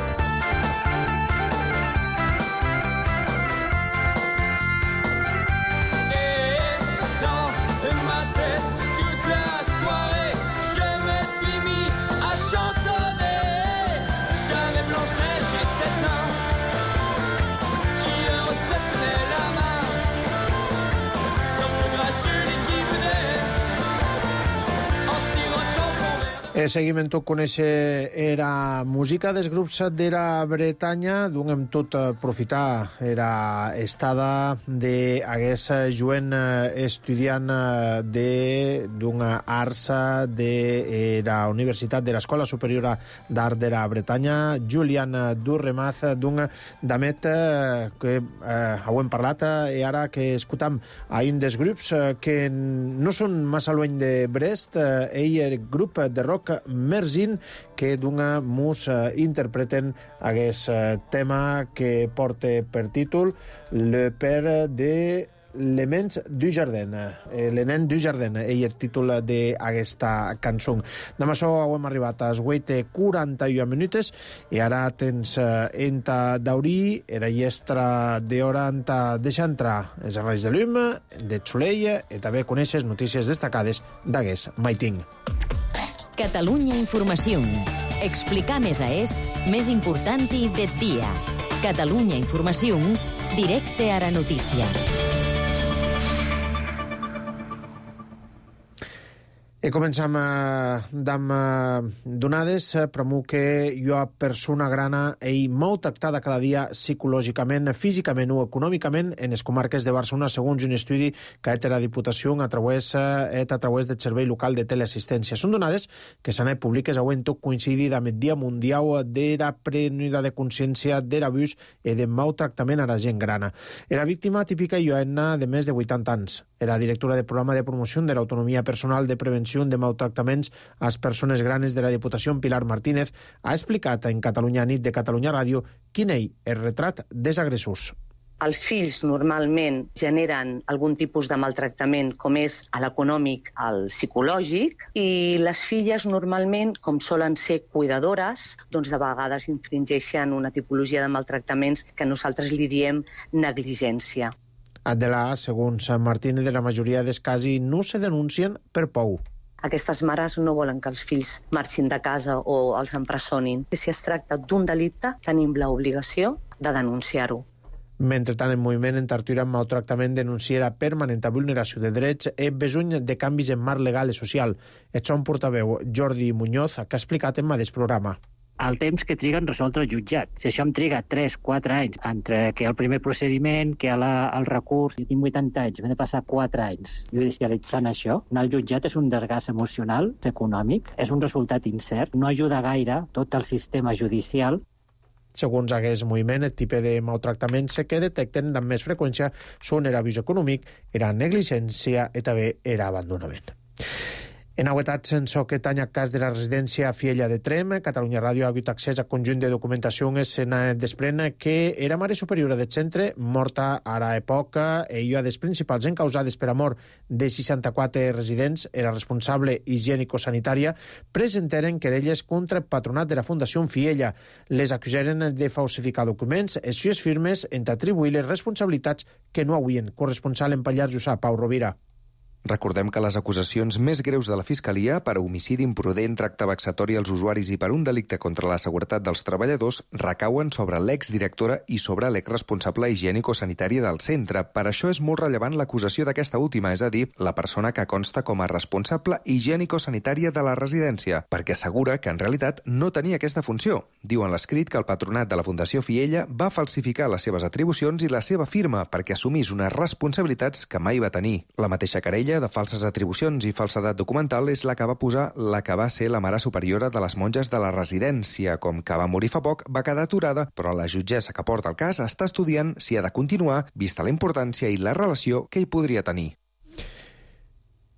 Et dans ma tête, toute la soirée, je me suis mis à chantonner. Jamais blanche neige et cette main qui me retenait la main, sauf le gracieux qui venait en sirotant son verre. E seguim en tot conèixer era música dels grups de la Bretanya, donem tot aprofitar era estada d'aguest jovent estudiant d'una arts de la Universitat de l'Escola Superiora d'Art de la Bretanya, Julian Durremaz, d'un damet que eh, ho hem parlat i ara que escoltam a un dels grups que no són massa lluny de Brest, ell el grup de rock Merzin, que d'una mus eh, interpreten aquest eh, tema que porta per títol Le Père de l'Emens du Jardin, eh, l'Enen du Jardin, ell el títol d'aquesta cançó. Demà això hem arribat a les vuit i quaranta-u minutes i ara tens eh, enta d'aurir era llestra d'hora enta deixar entrar els raigs de llum, de soleil i també coneixes notícies destacades d'aquest maiting. Catalunya Informació. Explicar més a és més important i del dia. Catalunya Informació, directe a la notícia. I començam amb donades, premu que jo a persona grana ell molt tractada cada dia psicològicament, físicament o econòmicament en les comarques de Barcelona, segons un estudi que ha fet la Diputació a través, a través del Servei Local de Teleassistència. Són donades que s'han fet públiques avui en tot coincidit amb el Dia Mundial de la Prenida de Consciència de l'abús i de maltractament a la gent grana. Era víctima típica Joanna de més de vuitanta anys. Era directora del programa de promoció de l'autonomia personal de prevenció de maltractaments a les persones granes de la Diputació, Pilar Martínez, ha explicat en Catalunya Nit de Catalunya Ràdio quin és el retrat dels agressors. Els fills normalment generen algun tipus de maltractament, com és l'econòmic, el psicològic, i les filles normalment, com solen ser cuidadores, doncs de vegades infringeixen una tipologia de maltractaments que nosaltres li diem negligència. Adela, segons Martínez, de la majoria dels casos no se denuncien per por. Aquestes mares no volen que els fills marxin de casa o els empresonin. Si es tracta d'un delicte, tenim l'obligació de denunciar-ho. Mentrestant, el moviment en Tartura amb maltractament denuncia la permanent vulneració de drets i besoin de canvis en marc legal i social. El son portaveu Jordi Muñoz, que ha explicat en mateix programa. El temps que triguen resoldre el jutjat. Si això em triga tres quatre anys entre que el primer procediment, que la, el recurs, jo tinc vuitanta anys, m'he de passar quatre anys judicialitzant això. Anar al jutjat és un desgast emocional, econòmic, és un resultat incert, no ajuda gaire tot el sistema judicial. Segons aquest moviment, el tipus de maltractaments que detecten amb més freqüència són l'abús econòmic, la negligència i també l'abandonament. En novetats, en so que tanya cas de la residència Fiella de Trem, Catalunya Ràdio ha hagut accés a conjunt de documentació en se desprèn que era mare superiora del centre, morta a l'època, i una dels principals encausades per a mort de seixanta-quatre residents, era responsable higiènico-sanitària, presentaren querelles contra el patronat de la Fundació Fiella. Les acusaren de falsificar documents, i sis firmes en atribuir les responsabilitats que no havien. Corresponsal en Pallars Jussà, Pau Rovira. Recordem que les acusacions més greus de la Fiscalia per homicidi imprudent, tracte vexatori als usuaris i per un delicte contra la seguretat dels treballadors recauen sobre l'exdirectora i sobre l'exresponsable higiènico-sanitari del centre. Per això és molt rellevant l'acusació d'aquesta última, és a dir, la persona que consta com a responsable higiènico-sanitària de la residència, perquè assegura que en realitat no tenia aquesta funció. Diu en l'escrit que el patronat de la Fundació Fiella va falsificar les seves atribucions i la seva firma perquè assumís unes responsabilitats que mai va tenir. La mateixa querella de falses atribucions i falsedat documental és la que va posar la que va ser la mare superiora de les monges de la residència. Com que va morir fa poc, va quedar aturada, però la jutgessa que porta el cas està estudiant si ha de continuar, vista la importància i la relació que hi podria tenir.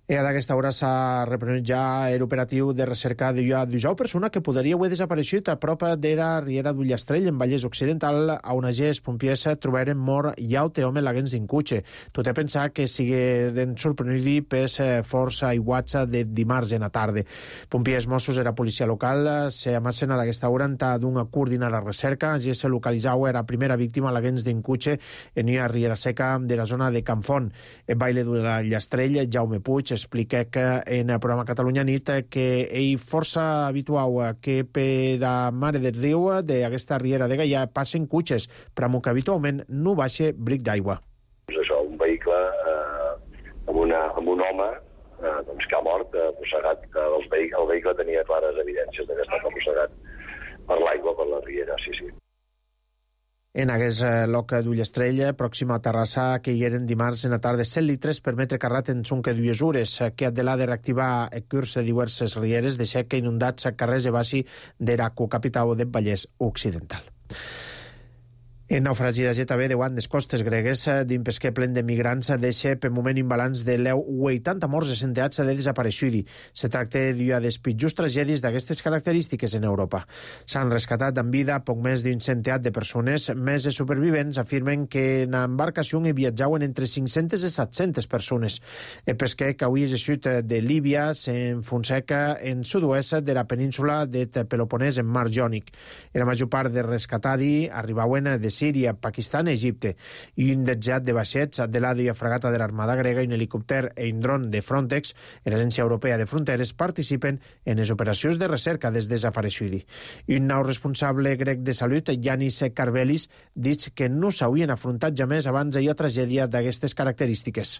I d'aquesta hora s'ha reprenut ja l'operatiu de recerca de dijous persona que podria haver desapareixut a prop de la riera d'Ullastrell, en Vallès Occidental, on els pompiers trobaren mort iaut home laguens d'incutxe. Tot a pensar que sigueren sorprenuts per forts aiguats de dimarts en la tarda. Pompiers Mossos i la policia local s'amassen a d'aquesta hora en d'una coordinar la recerca. Ja se localitzava la primera víctima laguens d'incutxe en una riera seca de la zona de Campfont. El baile d'Ullastrell, Jaume Puig, explica que en el programa Catalunya Nit que ell força habitual que per a mare del riu d'aquesta riera de Gaià passen cotxes, però amb que habitualment no baixa bric d'aigua. Pues això, un vehicle eh, amb, una, amb un home eh, doncs que ha mort, eh, arrossegat. El vehicle, el vehicle tenia clares evidències d'haver estat arrossegat per l'aigua, per la riera, sí, sí. En aquest lloc d'Ullastrell, pròxim a Terrassa, que hi eren dimarts en la tarda set litres per metre carrat en sonque dues hores, que ha de la de reactivar el curs de diverses rieres, deixa que inundats carrers de basi de la capital del Vallès Occidental. En naufragi de G T B de Guant des costes gregues d'un pesquer plen de migrants deixa per moment imbalans de l'eu vuitanta morts i centenats de desapareixudi. Se tracta d'una de les pitjors tragèdies d'aquestes característiques en Europa. S'han rescatat en vida poc més d'un centenar de persones. Més de supervivents afirmen que en l'embarcació hi viatjaven entre cinc-centes i set-centes persones. El pesquer que avui és eixut de Líbia s'enfonseca en sud-oest de la península de Peloponès en Mar Jònic. La major part de rescatadi arribaven de Síria, Pakistan i Egipte. I un detzat de vaixets de l'A D I a fragata de l'Armada grega i un helicòpter i un dron de Frontex, l'Agència Europea de Fronteres, participen en les operacions de recerca des desapareixudi. I un nou responsable grec de salut, Yanis Karvelis, diu que no s'haurien afrontat jamés abans d'una tragèdia d'aquestes característiques.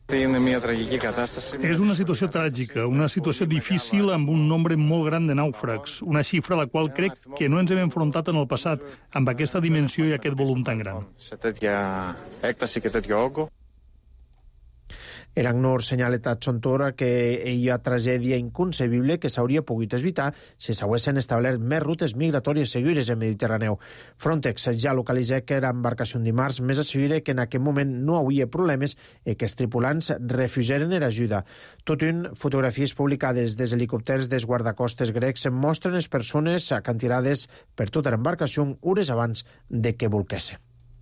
És una situació tràgica, una situació difícil amb un nombre molt gran de nàufrags, una xifra a la qual crec que no ens hem enfrontat en el passat amb aquesta dimensió i aquest volum tan gran. Eragnor senyala Tatson Tora que hi ha tragèdia inconcebible que s'hauria pogut evitar si s'haguessin establert més rutes migratòries segures en Mediterraneu. Frontex ja localitza que l'embarcació dimarts més assegura que en aquest moment no hi havia problemes i que els tripulants refusaren l'ajuda. Tot un, fotografies publicades des helicòpters dels guardacostes grecs mostren les persones acantirades per tota l'embarcació hores abans de que volquessin.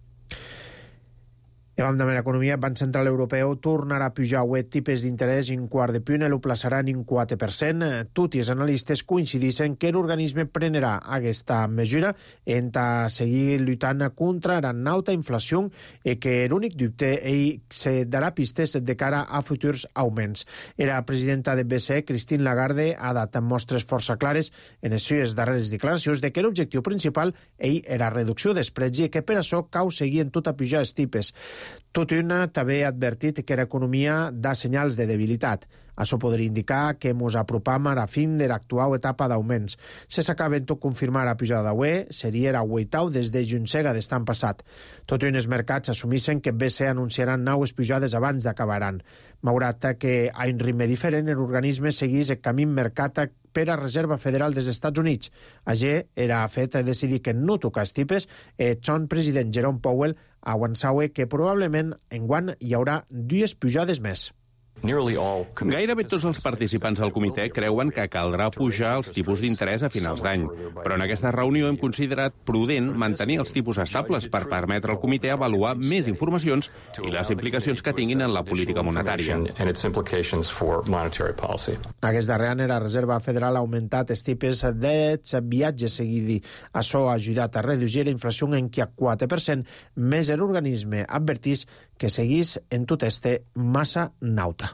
I a banda de l'economia, el Banc Central Europeu tornarà a pujar els tipus d'interès un quart de punt i lo plaçarà en un quatre per cent. Tots els analistes coincideixen que l'organisme prenerà aquesta mesura en a seguir lluitant contra la alta inflació i que l'únic dubte ell se darà pistes de cara a futurs augments. La presidenta del B C E, Christine Lagarde, ha dat mostres força clares en les seves darreres declaracions de que l'objectiu principal ell era reducció dels preus i que per això cau seguir en tot a pujar els tipus. Tot una també ha advertit que l'economia da senyals de debilitat. Això podria indicar que ens apropam a la fin de l'actual etapa d'augments. Si s'acaben tot confirmar la pujada U E, seria la vuitau des de juny-sega d'estan passat. Tot i uns mercats assumissen que B C E anunciaran noves pujades abans d'acabaran. Malgrat que a un ritme diferent, l'organisme seguís el camí mercat per a Reserva Federal dels Estats Units. Allí era fet a decidir que no tocar els tipus i son president Jerome Powell avançava que probablement enguany hi haurà dues pujades més. Gairebé tots els participants del comitè creuen que caldrà pujar els tipus d'interès a finals d'any, però en aquesta reunió hem considerat prudent mantenir els tipus estables per permetre al comitè avaluar més informacions i les implicacions que tinguin en la política monetària. Aquest darrer any la Reserva Federal ha augmentat els tipus de viatges seguidi. Això ha ajudat a reduir la inflació en qui a quatre per cent, més l'organisme advertís que seguís en tot este massa nauta.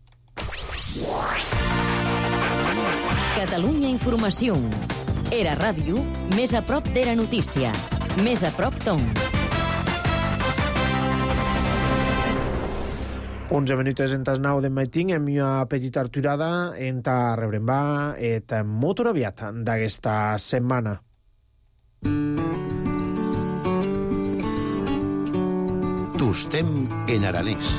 Catalunya Informació. Era ràdio més a prop de la notícia. Més a prop ton. onze minuts en tas nou de matí, amb una petita aturada en ta rebrem va et motor aviat d'aquesta setmana. Tostem en aranès.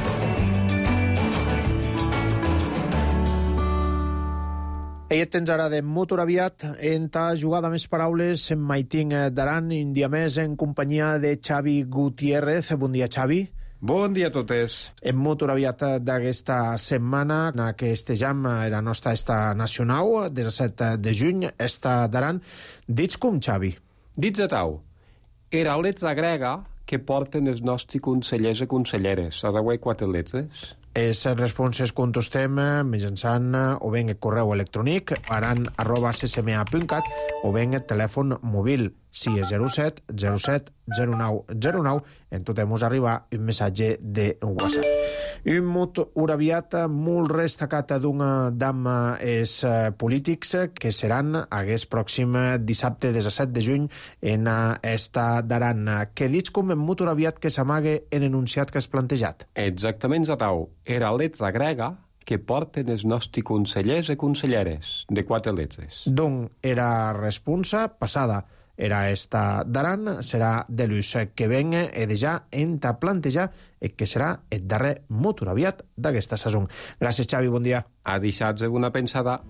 Ella tens ara de motor aviat en ta jugada més paraules en Maitín d'Aran, un dia més en companyia de Xavi Gutiérrez. Bon dia, Xavi. Bon dia a totes. Hem molt aviat d'aquesta setmana, en aquest jam, la nostra esta nacional, disset de juny, esta d'aran. Dits com, Xavi? Dits a tau. Era letza grega que porten els nostres consellers i conselleres. A deuet quatre letres. Les responses contestem mitjançant o bé el correu electrònic aran arroba c c m a punt cat o bé el telèfon mòbil sis zero set zero set zero nou zero nou. En tot mos arriba un missatge de WhatsApp. Un mot uraviat molt destacat d'un d'am els polítics que seran aquest pròxim dissabte disset de juny en esta d'aran. Que dits com un mot uraviat que s'amague en enunciat que has plantejat? Exactament, Zatau. Era letra grega que porten els nostres consellers i conselleres, de quatre letres. Doncs era responsa passada. Era esta d'aran, serà de l'ús que ven e de ja enta plantejar el que serà el darrer motor aviat d'aquesta sason. Gràcies, Xavi, bon dia. A deixar-se una pensada.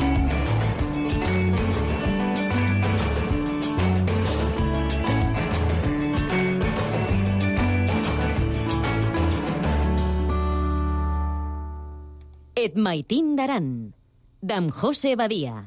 Et maitin d'aran, d'en José Badia.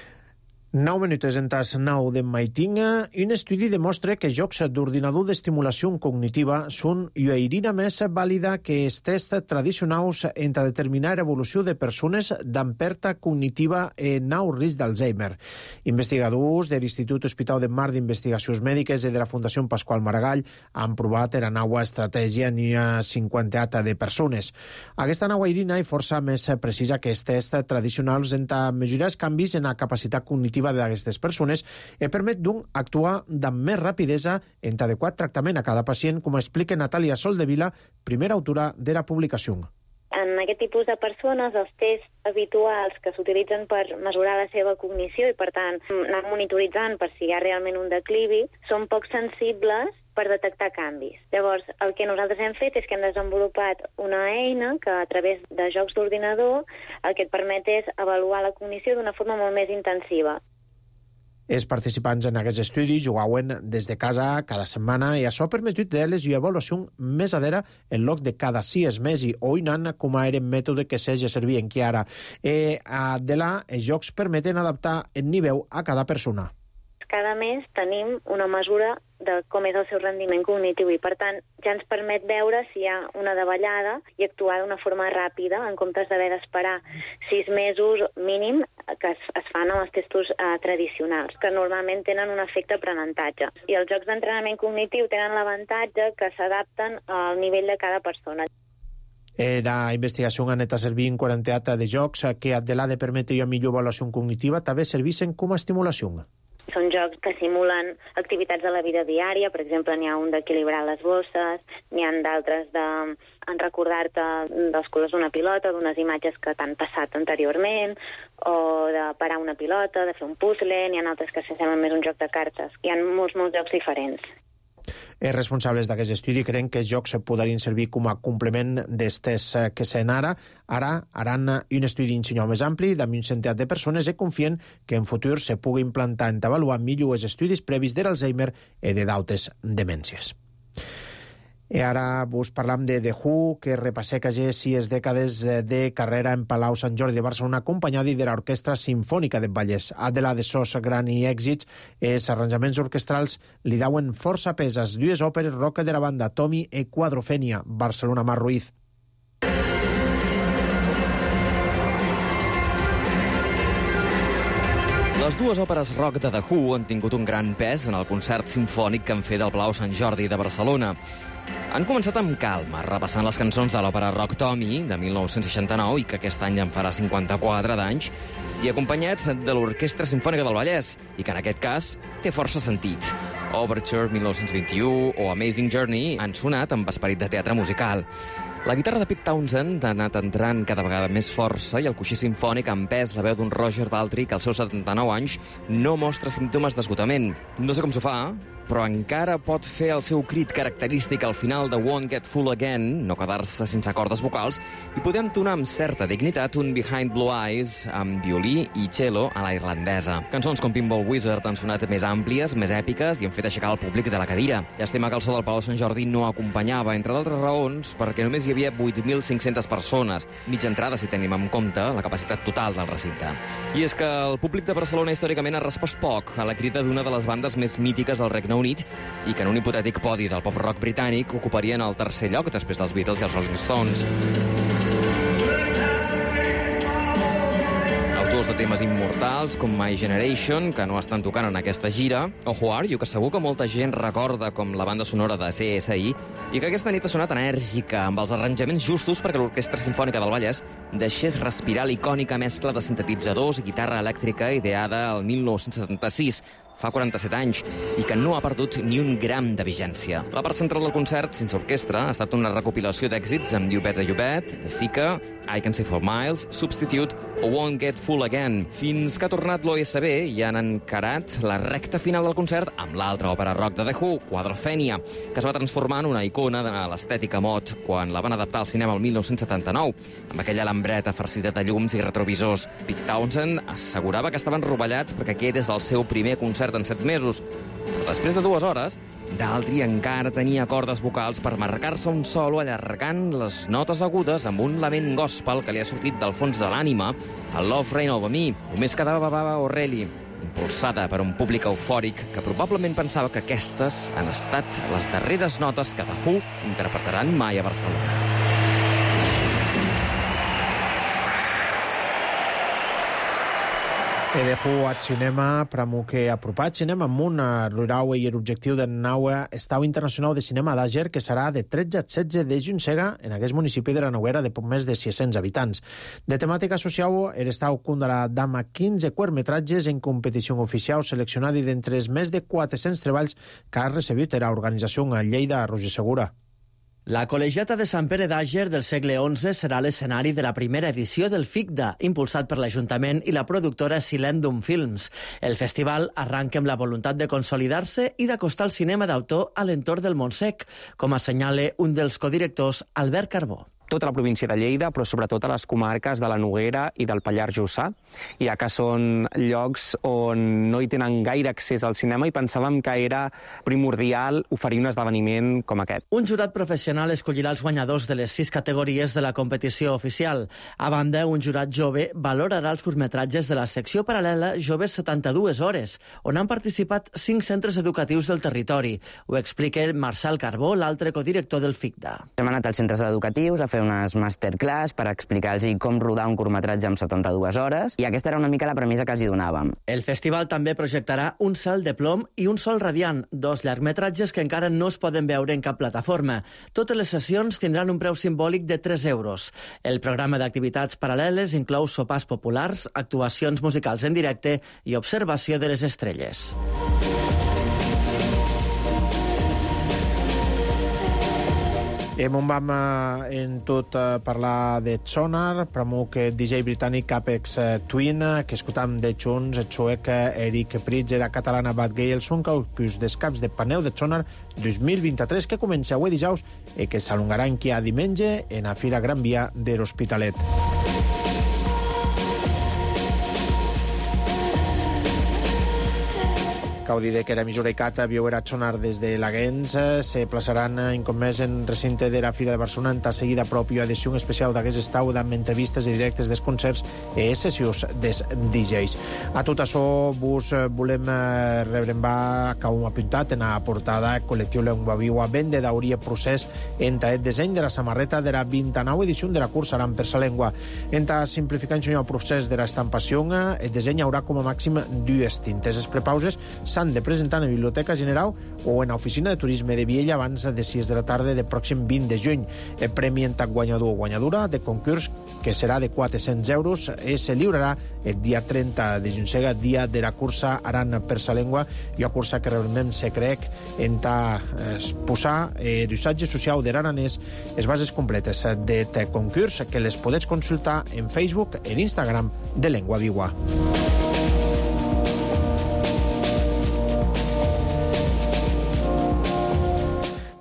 Nou minuts en tas nou de Maitinga. Un estudi demostra que jocs d'ordinador d'estimulació cognitiva són lluirina més vàlida que els tests tradicionals en determinar evolució de persones d'amp pèrdua cognitiva i nou risc d'Alzheimer. Investigadors de l'Institut Hospital de Mar d'Investigacions Mèdiques i de la Fundació Pasqual Maragall han provat la nova estratègia en una cinquantena de persones. Aquesta nova irina és força més precisa que els tests tradicionals en mesurar els canvis en la capacitat cognitiva d'aquestes persones i permet d'un actuar amb més rapidesa en adequat tractament a cada pacient, com explica Natàlia Soldevila, primera autora de la publicació. En aquest tipus de persones, els tests habituals que s'utilitzen per mesurar la seva cognició i, per tant, anar monitoritzant per si hi ha realment un declivi, són poc sensibles per detectar canvis. Llavors, el que nosaltres hem fet és que hem desenvolupat una eina que, a través de jocs d'ordinador, el que et permet és avaluar la cognició d'una forma molt més intensiva. Els participants en aquest estudi jugaven des de casa cada setmana i això ha permetut de-les una avaluació més adera en lloc de cada sis mesos o un any, com era el mètode que s'ha servit en qui ara. E, de là, els jocs permeten adaptar el nivell a cada persona. Cada mes tenim una mesura de com és el seu rendiment cognitiu i, per tant, ja ens permet veure si hi ha una davallada i actuar d'una forma ràpida en comptes d'haver d'esperar sis mesos mínim que es, es fan amb els testos eh, tradicionals, que normalment tenen un efecte aprenentatge. I els jocs d'entrenament cognitiu tenen l'avantatge que s'adapten al nivell de cada persona. La investigació ha anat a servir en quaranta de jocs que, de la de permetre una millor avaluació cognitiva, també servissin com a estimulació. Són jocs que simulen activitats de la vida diària, per exemple, n'hi ha un d'equilibrar les bosses, n'hi ha d'altres de en recordar-te dels colors d'una pilota, d'unes imatges que t'han passat anteriorment, o de parar una pilota, de fer un puzzle, n'hi ha altres que s'assemblen més a un joc de cartes. Hi ha molts, molts jocs diferents. Els responsables d'aquest estudi creuen que els jocs podrien servir com a complement dels tests que s'han ara. Ara haran un estudi ensenyat més ampli d'amb un centenar de persones i confien que en futur se pugui implantar en avaluar millor els estudis previs de l'Alzheimer i de d'altres demències. I ara vos parlam de The Who, que repasseca sis dècades de carrera en Palau Sant Jordi de Barcelona, acompanyada de l'Orquestra Simfònica de Vallès. Adela de sos gran i èxits, els arranjaments orquestrals li dauen força pes als dues òperes rock de la banda, Tommy e Quadrofènia, Barcelona Mar Ruiz. Les dues òperes rock de The Who han tingut un gran pes en el concert simfònic que han fet al Palau Sant Jordi de Barcelona. Han començat amb calma, repassant les cançons de l'òpera rock Tommy, de mil nou-cents seixanta-nou, i que aquest any en farà cinquanta-quatre d'anys, i acompanyats de l'Orquestra Simfònica del Vallès, i que en aquest cas té força sentit. Overture mil nou-cents vint-i-u o Amazing Journey han sonat amb esperit de teatre musical. La guitarra de Pete Townshend ha anat entrant cada vegada més força i el coixí simfònic ha empès la veu d'un Roger Daltrey que als seus setanta-nou anys no mostra símptomes d'esgotament. No sé com s'ho fa, però encara pot fer el seu crit característic al final de Won't Get Full Again, no quedar-se sense cordes vocals, i podem tonar amb certa dignitat un Behind Blue Eyes amb violí i cello a la irlandesa. Cançons com Pinball Wizard han sonat més àmplies, més èpiques i han fet aixecar el públic de la cadira. Llàstima que el so del Palau Sant Jordi no acompanyava, entre d'altres raons, perquè només hi havia vuit mil cinc-centes persones, mitja entrada si tenim en compte la capacitat total del recinte. I és que el públic de Barcelona històricament ha respost poc a la crida d'una de les bandes més mítiques del Regne Unit i que en un hipotètic podi del pop-rock britànic ocuparien el tercer lloc després dels Beatles i els Rolling Stones. Autors de temes immortals com My Generation, que no estan tocant en aquesta gira, o Who Are You, que segur que molta gent recorda com la banda sonora de C S I, i que aquesta nit ha sonat enèrgica, amb els arranjaments justos perquè l'Orquestra Simfònica del Vallès deixés respirar l'icònica mescla de sintetitzadors i guitarra elèctrica ideada el mil nou-cents setanta-sis, fa quaranta-set anys, i que no ha perdut ni un gram de vigència. La part central del concert, sense orquestra, ha estat una recopilació d'èxits amb You Better You Bet, Sika, I Can See For Miles, Substitute o Won't Get Full Again, fins que ha tornat l'O S B i han encarat la recta final del concert amb l'altra òpera rock de The Who, Quadrophenia, que es va transformar en una icona de l'estètica mod quan la van adaptar al cinema el mil nou-cents setanta-nou, amb aquella lambreta farcida de llums i retrovisors. Pete Townshend assegurava que estaven rovellats perquè aquest és el seu primer concert en set mesos. Però després de dues hores, d'altri encara tenia cordes vocals per marcar-se un solo allargant les notes agudes amb un lament gospel que li ha sortit del fons de l'ànima, el Love Reign Over Me, només quedava Baba O'Reilly, impulsada per un públic eufòric que probablement pensava que aquestes han estat les darreres notes que The Who interpretaran mai a Barcelona. E de Who al cinema, pramo que apropat cinema amb un rurau i l'objectiu de Naua Estau Internacional de Cinema d'Àger, que serà de tretze a setze de juny en aquest municipi de la Noguera de poc més de sis-cents habitants. De temàtica social, l'Estau comptarà amb quinze curtmetratges en competició oficial seleccionada d'entre els més de quatre-cents treballs que ha recebut l'organització a Lleida Roger Segura. La Col·legiata de Sant Pere d'Àger del segle onze serà l'escenari de la primera edició del FICDA, impulsat per l'Ajuntament i la productora Silendum Films. El festival arranca amb la voluntat de consolidar-se i d'acostar el cinema d'autor a l'entorn del Montsec, com assenyala un dels codirectors, Albert Carbó. Tota la província de Lleida, però sobretot a les comarques de la Noguera i del Pallars Jussà, ja que són llocs on no hi tenen gaire accés al cinema i pensàvem que era primordial oferir un esdeveniment com aquest. Un jurat professional escollirà els guanyadors de les sis categories de la competició oficial. A banda, un jurat jove valorarà els curtmetratges de la secció paral·lela Joves setanta-dues hores, on han participat cinc centres educatius del territori. Ho explica Marçal Carbó, l'altre codirector del FICDA. Hem anat als centres educatius a fer unes masterclass per explicar-los com rodar un curtmetratge en setanta-dues hores, i aquesta era una mica la premissa que els hi donàvem. El festival també projectarà Un cel de plom i Un sol radiant, dos llargmetratges que encara no es poden veure en cap plataforma. Totes les sessions tindran un preu simbòlic de tres euros. El programa d'activitats paral·leles inclou sopars populars, actuacions musicals en directe i observació de les estrelles. Hem on vam en tot parlar de Sonar, pramo que D J britànic Apex Twin, que escoltam de Junts, el suec Eric Prydz, era catalana Bad Gale, són caupus dels caps de paneu de Sonar dos mil vint-i-tres, que comença avui dijous i que s'alongarà en qui a diumenge en la Fira Gran Via de l'Hospitalet. Caudi de que era Misura i Cata viurà Sonar des de l'Aguens, se plaçaran en com més en recinte de la Fira de Barcelona, en ta seguida pròpio edició especial d'aquest estau amb entrevistes i directes dels concerts i sessions dels D Js. A tot això vos volem rebre en va que un apuntat en la portada col·lectiu Lengua Viua vende d'hauria procés en ta el disseny de la samarreta de la vint-i-nou edició de la cursa Aran per sa Lengua. En ta simplificar el procés de l'estampació, el disseny haurà com a màxim dues tintes. Les prepauses s'han de presentar en la Biblioteca General o en l'Oficina de Turisme de Viella abans de sis de la tarda del pròxim vint de juny. El premi en tant guanyador o guanyadora de concurs, que serà de quatre-cents euros, es lliurarà el dia trenta de juny, dia de la cursa Aran per sa Lengua, i una cursa que realment se crec en ta posar l'usatge social de l'aranès les bases completes d'aquest concurs, que les podeu consultar en Facebook i en Instagram de Lengua Viua.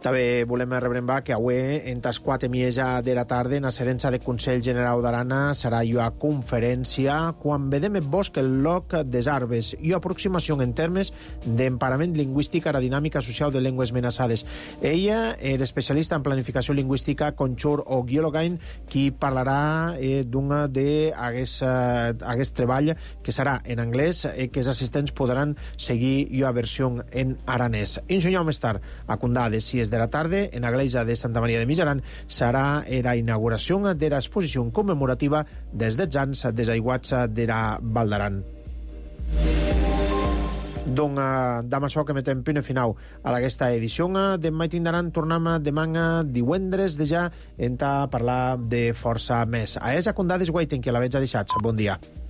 També volem rebrembar que avui, entre les quatre mieja de la tarda, en la sedença de Consell General d'Arana, serà una conferència quan vedem el bosc el loc des arbres i aproximació en termes d'emparament lingüístic a la dinàmica social de llengües amenaçades. Ella és especialista en planificació lingüística, Conxur Ogiologain, qui parlarà eh, d'un d'aquest eh, treball que serà en anglès i eh, que els assistents podran seguir la versió en aranès. I un senyor més tard, a Condà, de sis de la tarda, en la Iglesia de Santa Maria de Mijaran, serà la inauguració de l'exposició commemorativa dels dotze anys desaiguats de la Val d'Aran. Doncs, amb això que metem punt final a aquesta edició de Mai Tindaran, tornem demà divendres de ja a parlar de força més. A ells a Condades Guaiten, que la veig a deixats. Bon dia.